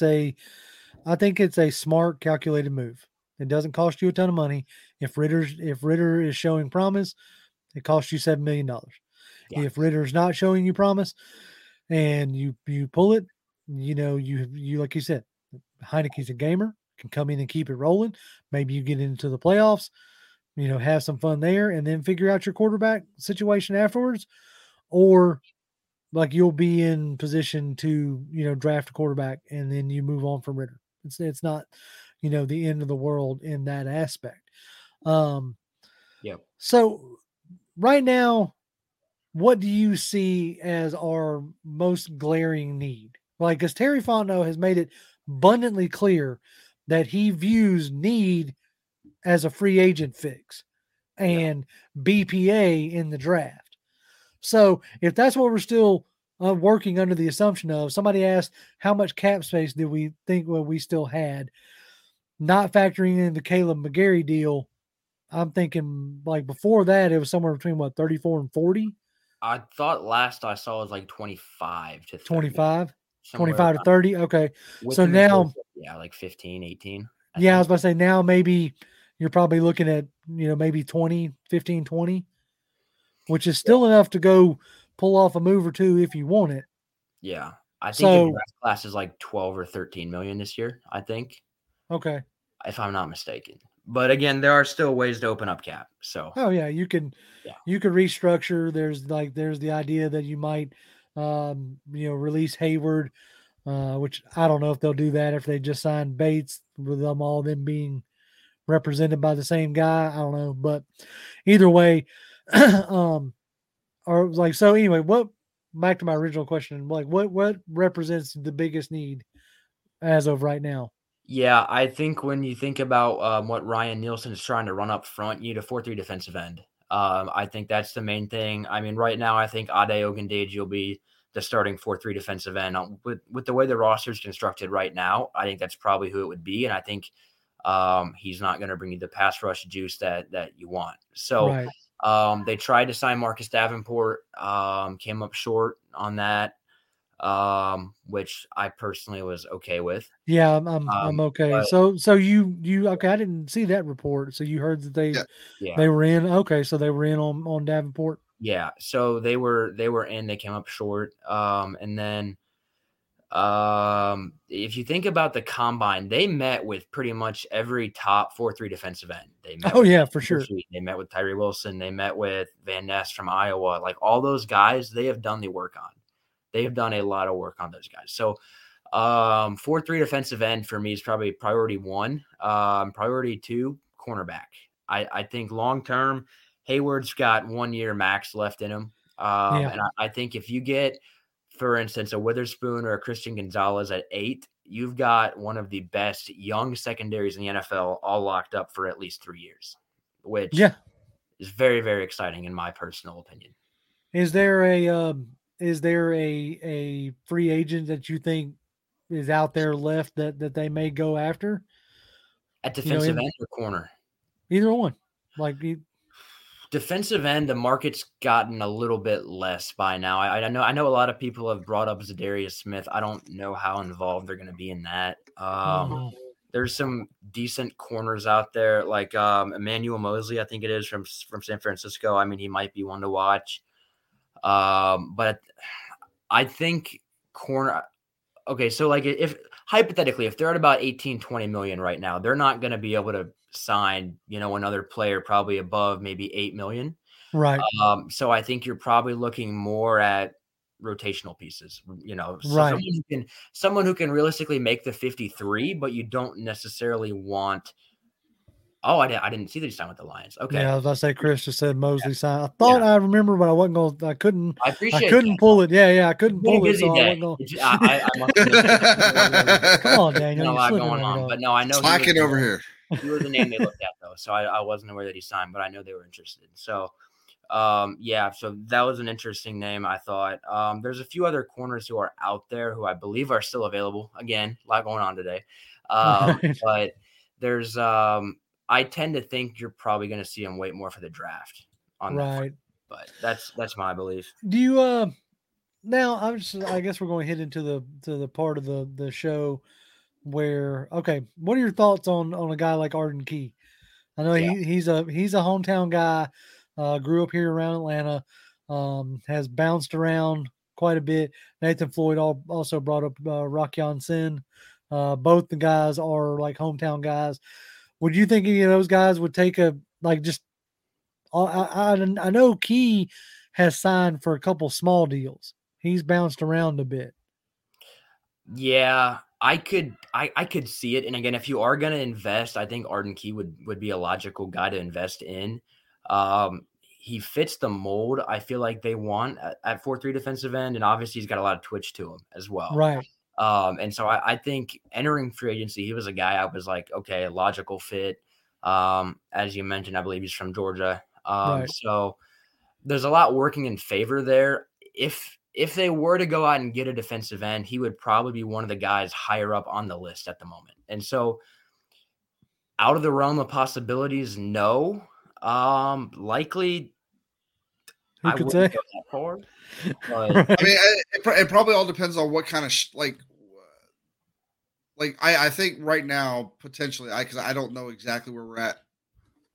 a smart, calculated move. It doesn't cost you a ton of money. If Ridder is showing promise, it costs you $7 million. Yeah. If Ridder's not showing you promise and you pull it, you like you said, Heinicke's a gamer, can come in and keep it rolling. Maybe you get into the playoffs, have some fun there and then figure out your quarterback situation afterwards. Or you'll be in position to, draft a quarterback and then you move on from Ridder. It's not, the end of the world in that aspect. So right now, what do you see as our most glaring need? Because Terry Fontenot has made it abundantly clear that he views need as a free agent fix and BPA in the draft. So if that's what we're still working under the assumption of, somebody asked how much cap space did we think we still had, not factoring in the Caleb McGarry deal. I'm thinking before that, it was somewhere between 34 and 40. I thought last I saw was 25 to 30. 25 to 30. Okay. So now, 15, 18. I was about to say now maybe you're probably looking at, maybe 15, 20, which is still enough to go pull off a move or two if you want it. Yeah. I think the draft class is like 12 or 13 million this year, I think. Okay. If I'm not mistaken. But again, there are still ways to open up cap. So you can restructure. There's the idea that you might release Hayward, which I don't know if they'll do that if they just sign Bates with them being represented by the same guy. I don't know, but either way, so anyway, back to my original question, what represents the biggest need as of right now? Yeah, I think when you think about what Ryan Nielsen is trying to run up front, you need a 4-3 defensive end. I think that's the main thing. I mean, right now, I think Ade Ogundeji will be the starting 4-3 defensive end. With the way the roster is constructed right now, I think that's probably who it would be. And I think he's not going to bring you the pass rush juice that you want. So they tried to sign Marcus Davenport, came up short on that, which I personally was okay with. Yeah, I'm okay. But, so you okay? I didn't see that report. So you heard that they were in. Okay, so they were in on Davenport. Yeah, so they were in. They came up short. And then if you think about the combine, they met with pretty much every top 4-3 defensive end. They met for sure. They met with Tyree Wilson. They met with Van Ness from Iowa. Like all those guys, they have done the work on. They have done a lot of work on those guys. So 4-3 defensive end for me is probably priority 1. Priority 2, cornerback. I think long-term, Hayward's got 1 year max left in him. And I think if you get, for instance, a Witherspoon or a Christian Gonzalez at 8, you've got one of the best young secondaries in the NFL all locked up for at least 3 years, which is very, very exciting in my personal opinion. Is there a free agent that you think is out there left that they may go after? At defensive end or corner? Either one. Defensive end, the market's gotten a little bit less by now. I know a lot of people have brought up Zadarius Smith. I don't know how involved they're going to be in that. There's some decent corners out there, like Emmanuel Mosley, I think it is, from San Francisco. I mean, he might be one to watch. But I think corner. Okay, so if hypothetically, if they're at about 18-20 million right now, they're not going to be able to sign, another player probably above maybe 8 million. Right. So I think you're probably looking more at rotational pieces, someone who can realistically make the 53, but you don't necessarily want. Oh, I didn't see that he signed with the Lions. Okay. Yeah, as I say, Chris just said Mosley signed. I thought I remember, but I wasn't going. I couldn't pull it. Yeah, I couldn't pull it. So I wasn't going. Come on, Daniel. A lot going on, but no, I know slacking over here. He was the name they looked at though, so I wasn't aware that he signed, but I know they were interested. So, so that was an interesting name. I thought there's a few other corners who are out there who I believe are still available. Again, a lot going on today, but there's I tend to think you're probably going to see him wait more for the draft on that front, but that's my belief. Do you now I guess we're going to hit into the part of the show where what are your thoughts on a guy like Arden Key? I know he's a hometown guy, grew up here around Atlanta, has bounced around quite a bit. Nathan Floyd also brought up Rockyon Sin. Both the guys are like hometown guys. Would you think any of those guys would take I know Key has signed for a couple small deals. He's bounced around a bit. Yeah, I could see it. And again, if you are going to invest, I think Arden Key would be a logical guy to invest in. He fits the mold I feel like they want at 4-3 defensive end. And obviously he's got a lot of twitch to him as well. Right. And so I think entering free agency, he was a guy I was like, okay, a logical fit. As you mentioned, I believe he's from Georgia. So there's a lot working in favor there. If they were to go out and get a defensive end, he would probably be one of the guys higher up on the list at the moment. And so out of the realm of possibilities, no. Likely, who could say? Go that far. But, I mean, it probably all depends on what kind of I think right now potentially because I don't know exactly where we're at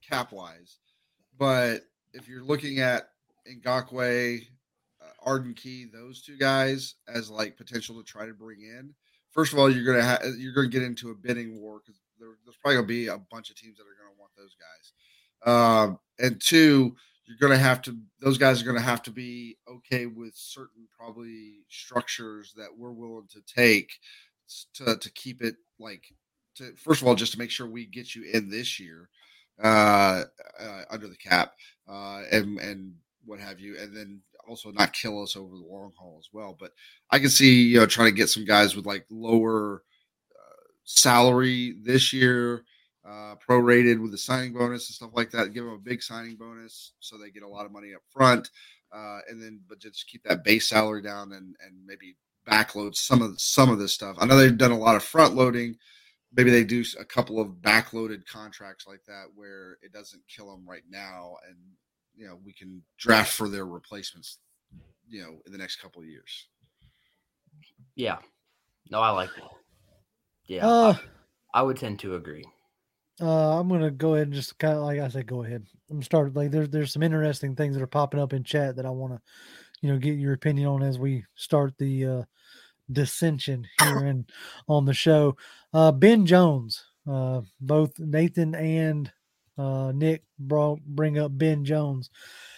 cap wise. But if you're looking at Ngakoue, Arden Key, those two guys as like potential to try to bring in, first of all, you're gonna get into a bidding war because there's probably gonna be a bunch of teams that are gonna want those guys. And two, those guys are gonna have to be okay with certain probably structures that we're willing to take to keep it first of all, just to make sure we get you in this year under the cap and what have you, and then also not kill us over the long haul as well. But I can see trying to get some guys with like lower salary this year, prorated with the signing bonus and stuff like that. Give them a big signing bonus so they get a lot of money up front, but just keep that base salary down and maybe backload some of this stuff. I know they've done a lot of front loading. Maybe they do a couple of backloaded contracts like that where it doesn't kill them right now, and we can draft for their replacements, in the next couple of years. Yeah, no, I like that. Yeah, I would tend to agree. I'm gonna go ahead and just kind of like I said, go ahead. I'm gonna start like there's some interesting things that are popping up in chat that I want to, get your opinion on as we start the dissension here on the show. Ben Jones, both Nathan and Nick bring up Ben Jones.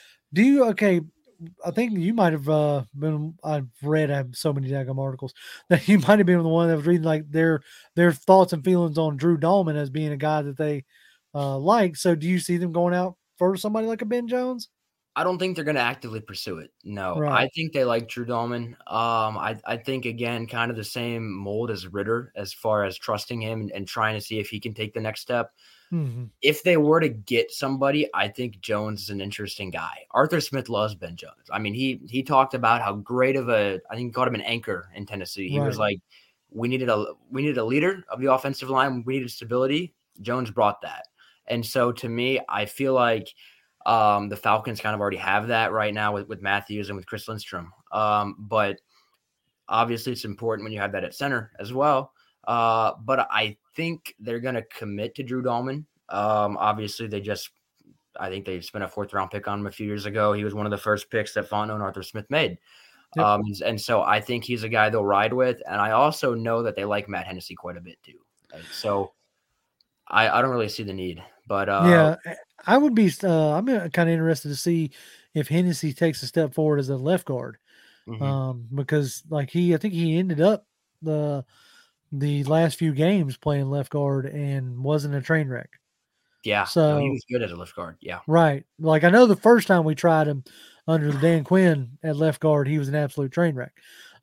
I think you might have I have so many daggum articles that you might have been the one that was reading like their thoughts and feelings on Drew Dahlman as being a guy that they like. So do you see them going out for somebody like a Ben Jones? I don't think they're going to actively pursue it. No, right. I think they like Drew Dahlman. I think, again, kind of the same mold as Ritter as far as trusting him and trying to see if he can take the next step. Mm-hmm. If they were to get somebody, I think Jones is an interesting guy. Arthur Smith loves Ben Jones. I mean, he talked about how great of I think he called him an anchor in Tennessee. He was like, we needed a leader of the offensive line. We needed stability. Jones brought that. And so to me, I feel like the Falcons kind of already have that right now with Matthews and with Chris Lindstrom. But obviously it's important when you have that at center as well. But I think they're going to commit to Drew Dahlman. Obviously I think they spent a 4th round pick on him a few years ago. He was one of the first picks that Fontenot and Arthur Smith made. Yep. And so I think he's a guy they'll ride with. And I also know that they like Matt Hennessy quite a bit too. Right? So I don't really see the need, but yeah, I would be, I'm kind of interested to see if Hennessy takes a step forward as a left guard. Mm-hmm. Because I think he ended up the last few games playing left guard and wasn't a train wreck. Yeah. So he was good as a left guard. Yeah. Right. Like I know the first time we tried him under the Dan Quinn at left guard, he was an absolute train wreck.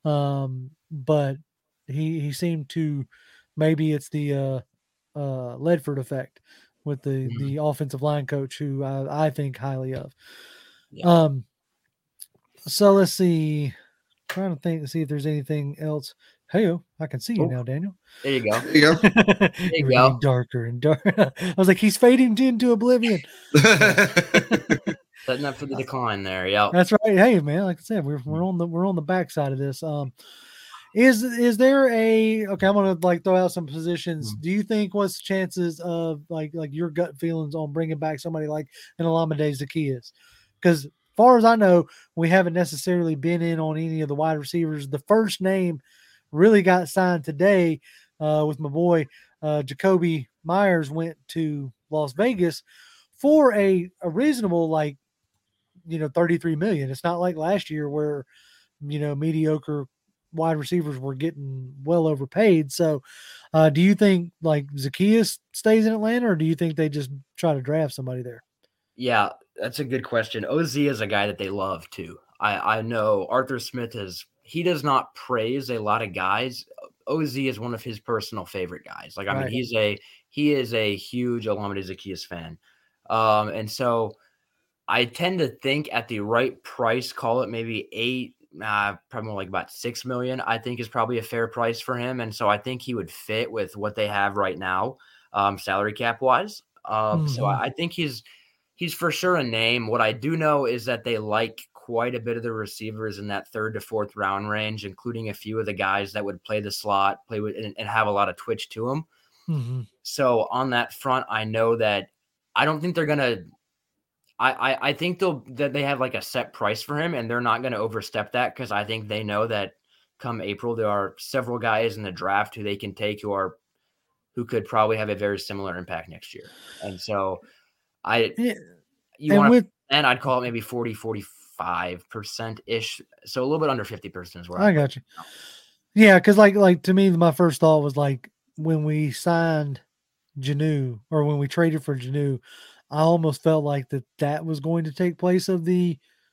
But he seemed to, maybe it's the Ledford effect with the offensive line coach who I think highly of. Yeah. So let's see. Trying to think to see if there's anything else. Hey, I can see you now, Daniel. There you go. There you go. There you go. Darker and darker. I was like, he's fading into oblivion. Setting up for the decline there. Yeah. That's right. Hey, man, like I said, we're on the backside of this. Is there okay? I'm gonna throw out some positions. Do you think what's the chances of like your gut feelings on bringing back somebody like an Olamide Zaccheaus? Because far as I know, we haven't necessarily been in on any of the wide receivers. The first name really got signed today with my boy Jacoby Myers went to Las Vegas for a reasonable $33 million. It's not like last year where mediocre wide receivers were getting well overpaid. So do you think Zaccheaus stays in Atlanta, or do you think they just try to draft somebody there? Yeah, that's a good question. OZ is a guy that they love too. I know Arthur Smith he does not praise a lot of guys. OZ is one of his personal favorite guys. I mean, he is a huge Olamide Zaccheaus fan. And so I tend to think at the right price, call it maybe 8, probably more like about $6 million, I think is probably a fair price for him. And so I think he would fit with what they have right now, salary cap wise. So I think he's for sure a name. What I do know is that they like quite a bit of the receivers in that 3rd to 4th round range, including a few of the guys that would play the slot, and have a lot of twitch to them. Mm-hmm. So on that front, I know that I don't think they're gonna. I think that they have like a set price for him, and they're not going to overstep that because I think they know that come April there are several guys in the draft who they can take who could probably have a very similar impact next year. And so I'd call it maybe 40-45% ish. So a little bit under 50% is where I got you. Yeah, because like to me, my first thought was like when we signed Janu or when we traded for Janu, I almost felt like that was going to take place of the,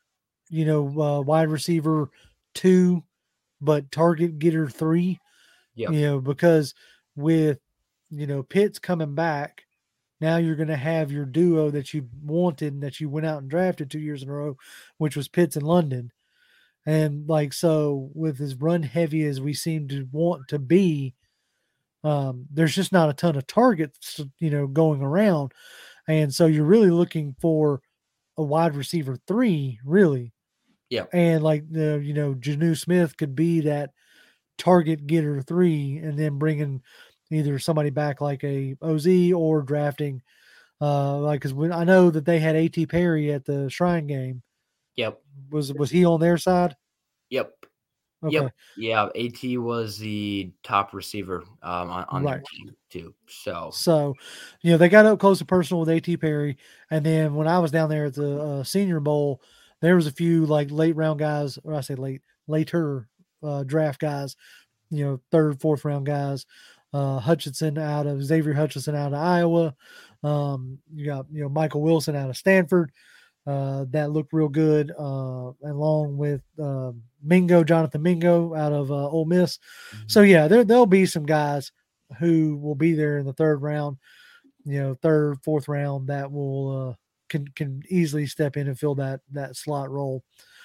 wide receiver 2, but target getter 3. Yep. Because with Pitts coming back, now you're going to have your duo that you wanted and that you went out and drafted 2 years in a row, which was Pitts and London. And so with as run heavy as we seem to want to be, there's just not a ton of targets, going around. And so you're really looking for a wide receiver 3, really. Yeah. And Janu Smith could be that target getter 3, and then bringing either somebody back like a OZ or drafting, because I know that they had A.T. Perry at the Shrine game. Yep. Was he on their side? Yep. Okay. Yep. Yeah. AT was the top receiver on their team too. So they got up close and personal with AT Perry. And then when I was down there at the Senior Bowl, there was a few like late round guys, or I say later draft guys, third, fourth round guys. Xavier Hutchinson out of Iowa. You got, Michael Wilson out of Stanford. That looked real good, along with Jonathan Mingo out of Ole Miss. Mm-hmm. So yeah, there'll be some guys who will be there in the third round, third, fourth round that will can easily step in and fill that slot role.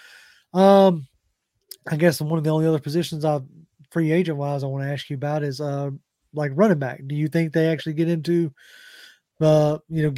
I guess one of the only other positions free agent wise I want to ask you about is like running back. Do you think they actually get into a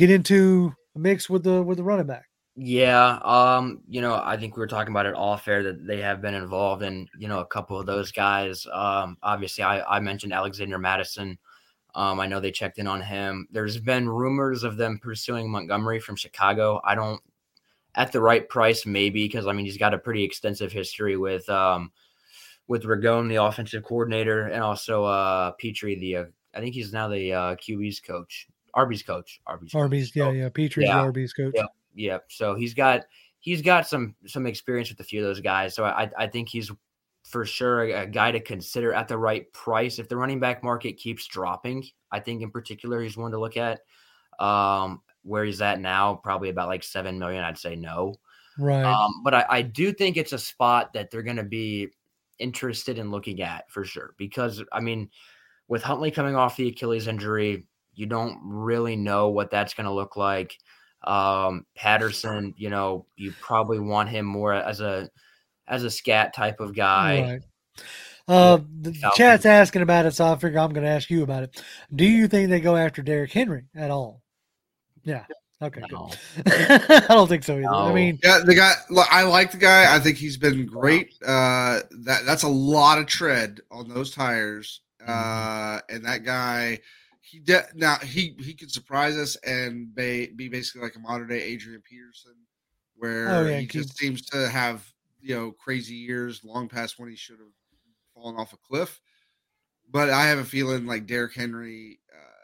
mix with the running back? Yeah. I think we were talking about it off air that they have been involved in, a couple of those guys. Obviously I mentioned Alexander Madison. I know they checked in on him. There's been rumors of them pursuing Montgomery from Chicago. I don't, at the right price, maybe, because he's got a pretty extensive history with Ragone, the offensive coordinator, and also Petrie, I think he's now the QB's coach, Arby's coach. Arby's, yeah. Petrie's the Arby's coach. Yeah. So he's got some experience with a few of those guys. So I think he's for sure a guy to consider at the right price. If the running back market keeps dropping, I think in particular he's one to look at. Where he's at now, probably about like $7 million, I'd say no. Right. But I do think it's a spot that they're going to be interested in looking at for sure. Because, with Huntley coming off the Achilles injury, you don't really know what that's going to look like. Patterson, you probably want him more as a scat type of guy. Right. The chat's asking about it, so I figure I'm going to ask you about it. Do you think they go after Derrick Henry at all? Yeah. Okay. No. I don't think so either. No. Yeah, the guy. I like the guy. I think he's been great. That's a lot of tread on those tires. And that guy, he could surprise us and be basically like a modern day Adrian Peterson, where he just seems to have crazy years long past when he should have fallen off a cliff. But I have a feeling like Derrick Henry.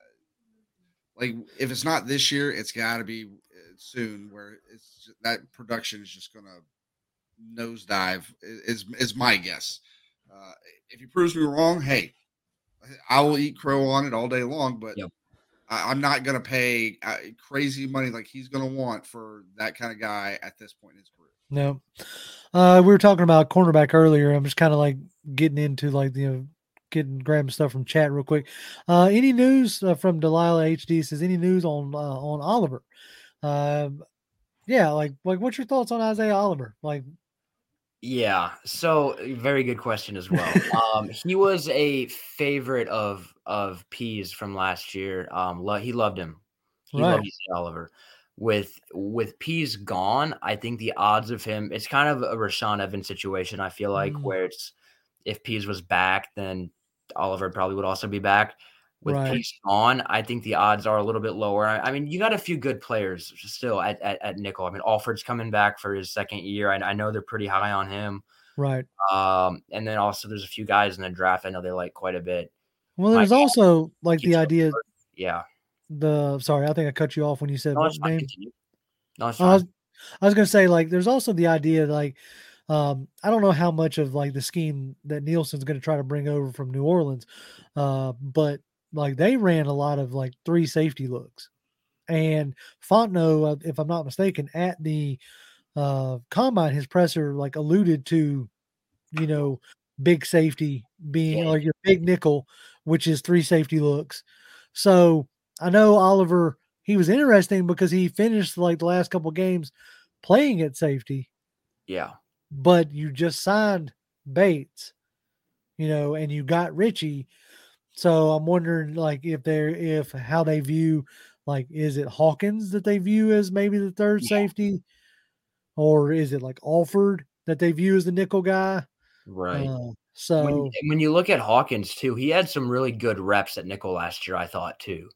Like if it's not this year, it's got to be soon. Where that production is just going to nosedive. Is my guess. If he proves me wrong, hey, I will eat crow on it all day long. But I'm not going to pay crazy money like he's going to want for that kind of guy at this point in his career. No, we were talking about cornerback earlier. I'm just kind of like getting into like grabbing stuff from chat real quick. Any news from Delilah HD says any news on Oliver? Like what's your thoughts on Isaiah Oliver? Yeah, so very good question as well. He was a favorite of Pease from last year. He loved him. He loved Isaiah Oliver. With Pease gone, I think the odds of him, it's kind of a Rashaan Evans situation. I feel like where it's if Pease was back, then Oliver probably would also be back. With Pace on, I think the odds are a little bit lower. I mean, you got a few good players still at nickel. I mean, Alford's coming back for his second year. I know they're pretty high on him. Right. And then also there's a few guys in the draft I know they like quite a bit. Well, there's also like the idea. Yeah. Sorry, I think I cut you off when you said what name. No, it's fine. I was going to say, like, there's also the idea, like, I don't know how much of like the scheme that Nielsen's going to try to bring over from New Orleans, but like they ran a lot of like 3 safety looks, and Fontenot, if I'm not mistaken, at the combine, his presser like alluded to, big safety being like your big nickel, which is 3 safety looks. So I know Oliver, he was interesting because he finished like the last couple games playing at safety. Yeah. But you just signed Bates, and you got Richie. So I'm wondering like if how they view, like, is it Hawkins that they view as maybe the third safety, or is it like Alford that they view as the nickel guy? Right. So when you look at Hawkins too, he had some really good reps at nickel last year, I thought too.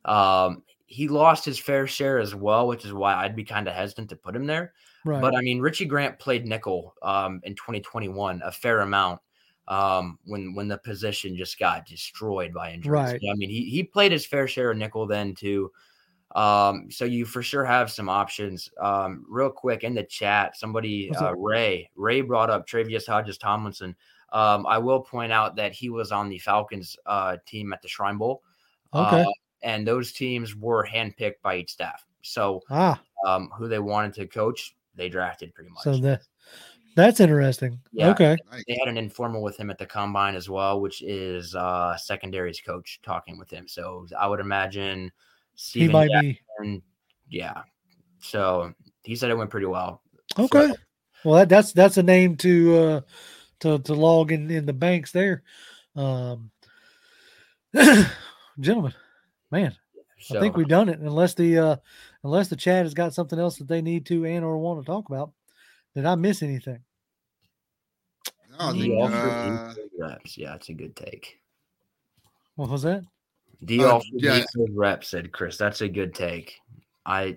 He lost his fair share as well, which is why I'd be kind of hesitant to put him there. Right. But I mean, Richie Grant played nickel in 2021 a fair amount when the position just got destroyed by injuries. Right. So, I mean, he played his fair share of nickel then too. So you for sure have some options. Real quick in the chat, somebody Ray brought up Travius Hodges-Tomlinson. I will point out that he was on the Falcons team at the Shrine Bowl. Okay. And those teams were handpicked by each staff. So who they wanted to coach, they drafted pretty much. So that's interesting. Yeah, okay. They had an informal with him at the combine as well, which is secondaries coach talking with him. So I would imagine Steven he might Jackson, be. Yeah. So he said it went pretty well. Okay. So, well, that's a name to log in the banks there. Gentlemen, man, so, I think we've done it. Unless the chat has got something else that they need to and or want to talk about. Did I miss anything? No, yeah, it's a good take. What was that? Rep, said Chris. That's a good take. I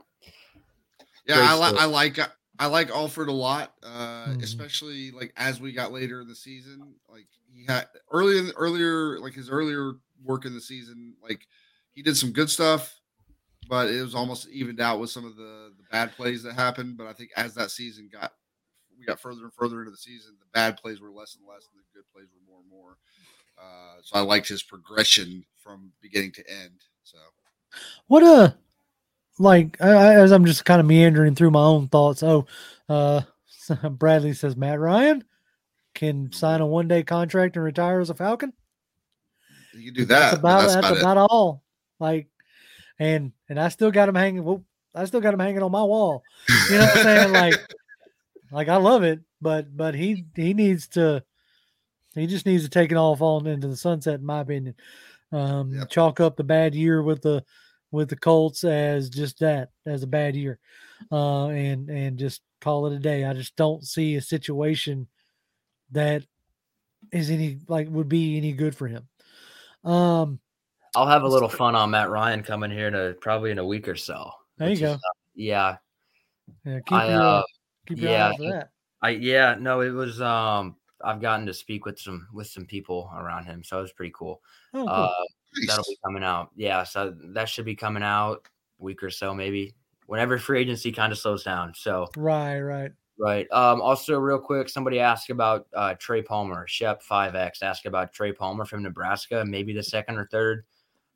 like Alford a lot, especially like as we got later in the season. Like he had earlier like his earlier work in the season, like he did some good stuff, but it was almost evened out with some of the bad plays that happened. But I think as that season we got further and further into the season, the bad plays were less and less, and the good plays were more and more. So I liked his progression from beginning to end. So what as I'm just kind of meandering through my own thoughts. Bradley says Matt Ryan can sign a 1-day contract and retire as a Falcon. You can do that. That's about all. Like, and I still got him hanging. Well, I still got him hanging on my wall. You know what I'm saying? Like I love it, but he needs to. He just needs to take it off on into the sunset, in my opinion. Chalk up the bad year with the Colts as just that, as a bad year, and just call it a day. I just don't see a situation that is would be any good for him. I'll have a little fun on Matt Ryan coming here probably in a week or so. There you go. Yeah. Keep your eye for that. It was I've gotten to speak with some people around him, so it was pretty cool. Oh, cool. That'll be coming out. Yeah, so that should be coming out a week or so, maybe whenever free agency kind of slows down. So right. Also, real quick, somebody asked about Trey Palmer. Shep 5X asked about Trey Palmer from Nebraska, maybe the second or third.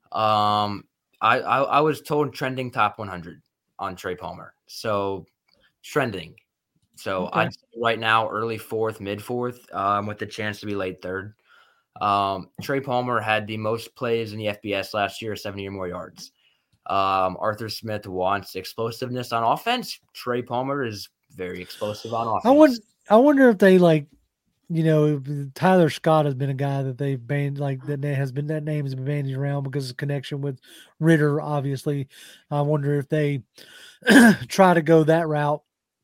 I was told trending top 100 on Trey Palmer, so trending. So I'd say right now, early 4th, mid 4th, with the chance to be late 3rd. Trey Palmer had the most plays in the FBS last year, 70 or more yards. Arthur Smith wants explosiveness on offense. Trey Palmer is very explosive on offense. I wonder if they Tyler Scott has been a guy that they've banned, that name has been bandied around because of connection with Ritter, obviously. I wonder if they try to go that route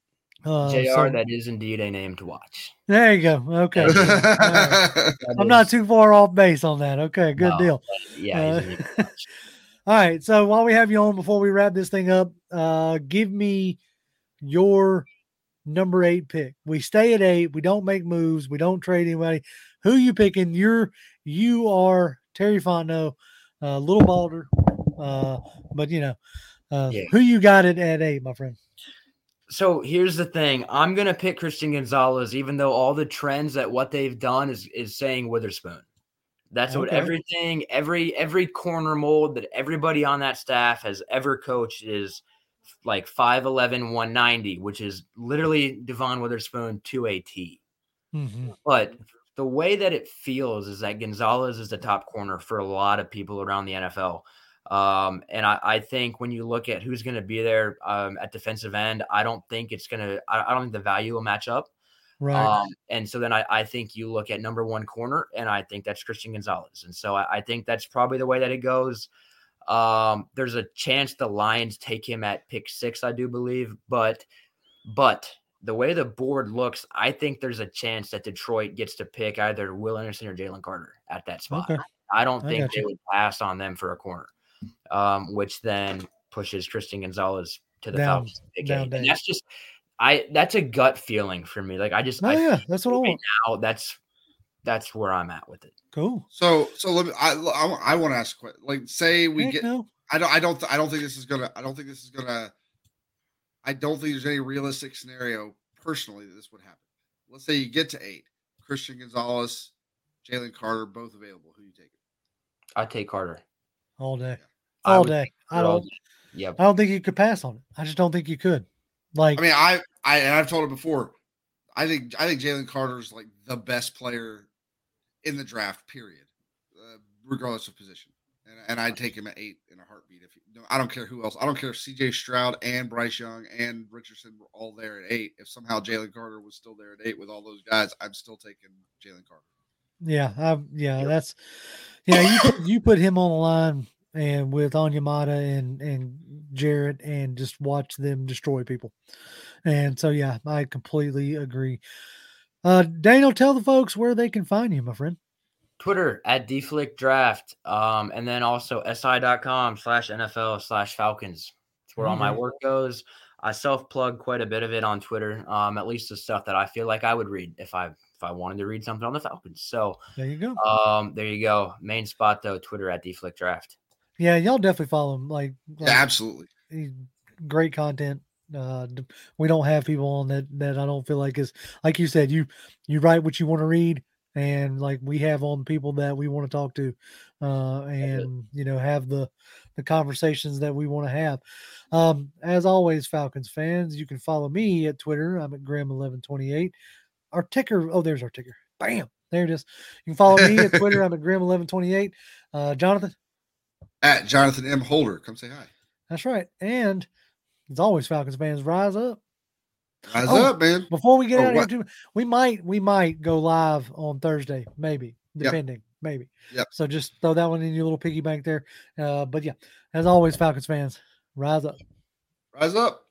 JR, that is indeed a name to watch. There you go. Okay. Right. I'm not too far off base on that. Okay, good deal. Yeah. All right. So while we have you on, before we wrap this thing up, give me your number 8 pick. We stay at 8. We don't make moves. We don't trade anybody. Who you picking? You are Terry Fontenot, little balder, but who you got it at 8, my friend? So here's the thing. I'm going to pick Christian Gonzalez, even though all the trends that what they've done is saying Witherspoon. That's what everything, every corner mold that everybody on that staff has ever coached is like 5'11", 190, which is literally Devon Witherspoon to a T. Mm-hmm. But the way that it feels is that Gonzalez is the top corner for a lot of people around the NFL. And I think when you look at who's going to be there at defensive end, I don't think the value will match up. Right. And so then I think you look at number 1 corner, and I think that's Christian Gonzalez. And so I think that's probably the way that it goes. There's a chance the Lions take him at pick 6, I do believe, but the way the board looks, I think there's a chance that Detroit gets to pick either Will Anderson or Jalen Carter at that spot. Okay. I don't think they would pass on them for a corner, which then pushes Christian Gonzalez to the Falcons. And that's just, that's a gut feeling for me. Like that's what I want. Now that's where I'm at with it. Cool. So let me. I want to ask a question. Like, say we get. No. I don't think this is gonna. I don't think there's any realistic scenario personally that this would happen. Let's say you get to 8. Christian Gonzalez, Jalen Carter, both available. Who you taking? I'd take Carter all day. All day. I don't think you could pass on it. I just don't think you could. Like, I mean, I've told it before. I think Jalen Carter is like the best player in the draft, period, regardless of position. And I'd take him at 8 in a heartbeat. I don't care who else. I don't care if C.J. Stroud and Bryce Young and Richardson were all there at 8. If somehow Jalen Carter was still there at 8 with all those guys, I'm still taking Jalen Carter. That's you put him on the line and with Onyemata and Jarrett and just watch them destroy people. And so I completely agree. Daniel, tell the folks where they can find you, my friend. Twitter at DFlickDraft, and then also si.com/NFL/Falcons. It's where all my work goes. I self-plug quite a bit of it on Twitter, at least the stuff that I feel like I would read if I wanted to read something on the Falcons. So there you go. There you go. Main spot though, Twitter at DFlickDraft. Yeah, y'all definitely follow him. Like absolutely. Great content. We don't have people on that I don't feel like is, like you said, you write what you want to read. And like we have on people that we want to talk to, and have the conversations that we want to have. As always, Falcons fans, you can follow me at Twitter. I'm at Grim1128. Our ticker. Oh, there's our ticker. Bam, there it is. You can follow me at Twitter. I'm at Grim1128. Jonathan at Jonathan M. Holder. Come say hi. That's right. And as always, Falcons fans, rise up. Rise up, man. Before we get out of here, we might go live on Thursday, maybe, depending, maybe. Yep. So just throw that one in your little piggy bank there. But as always, Falcons fans, rise up. Rise up.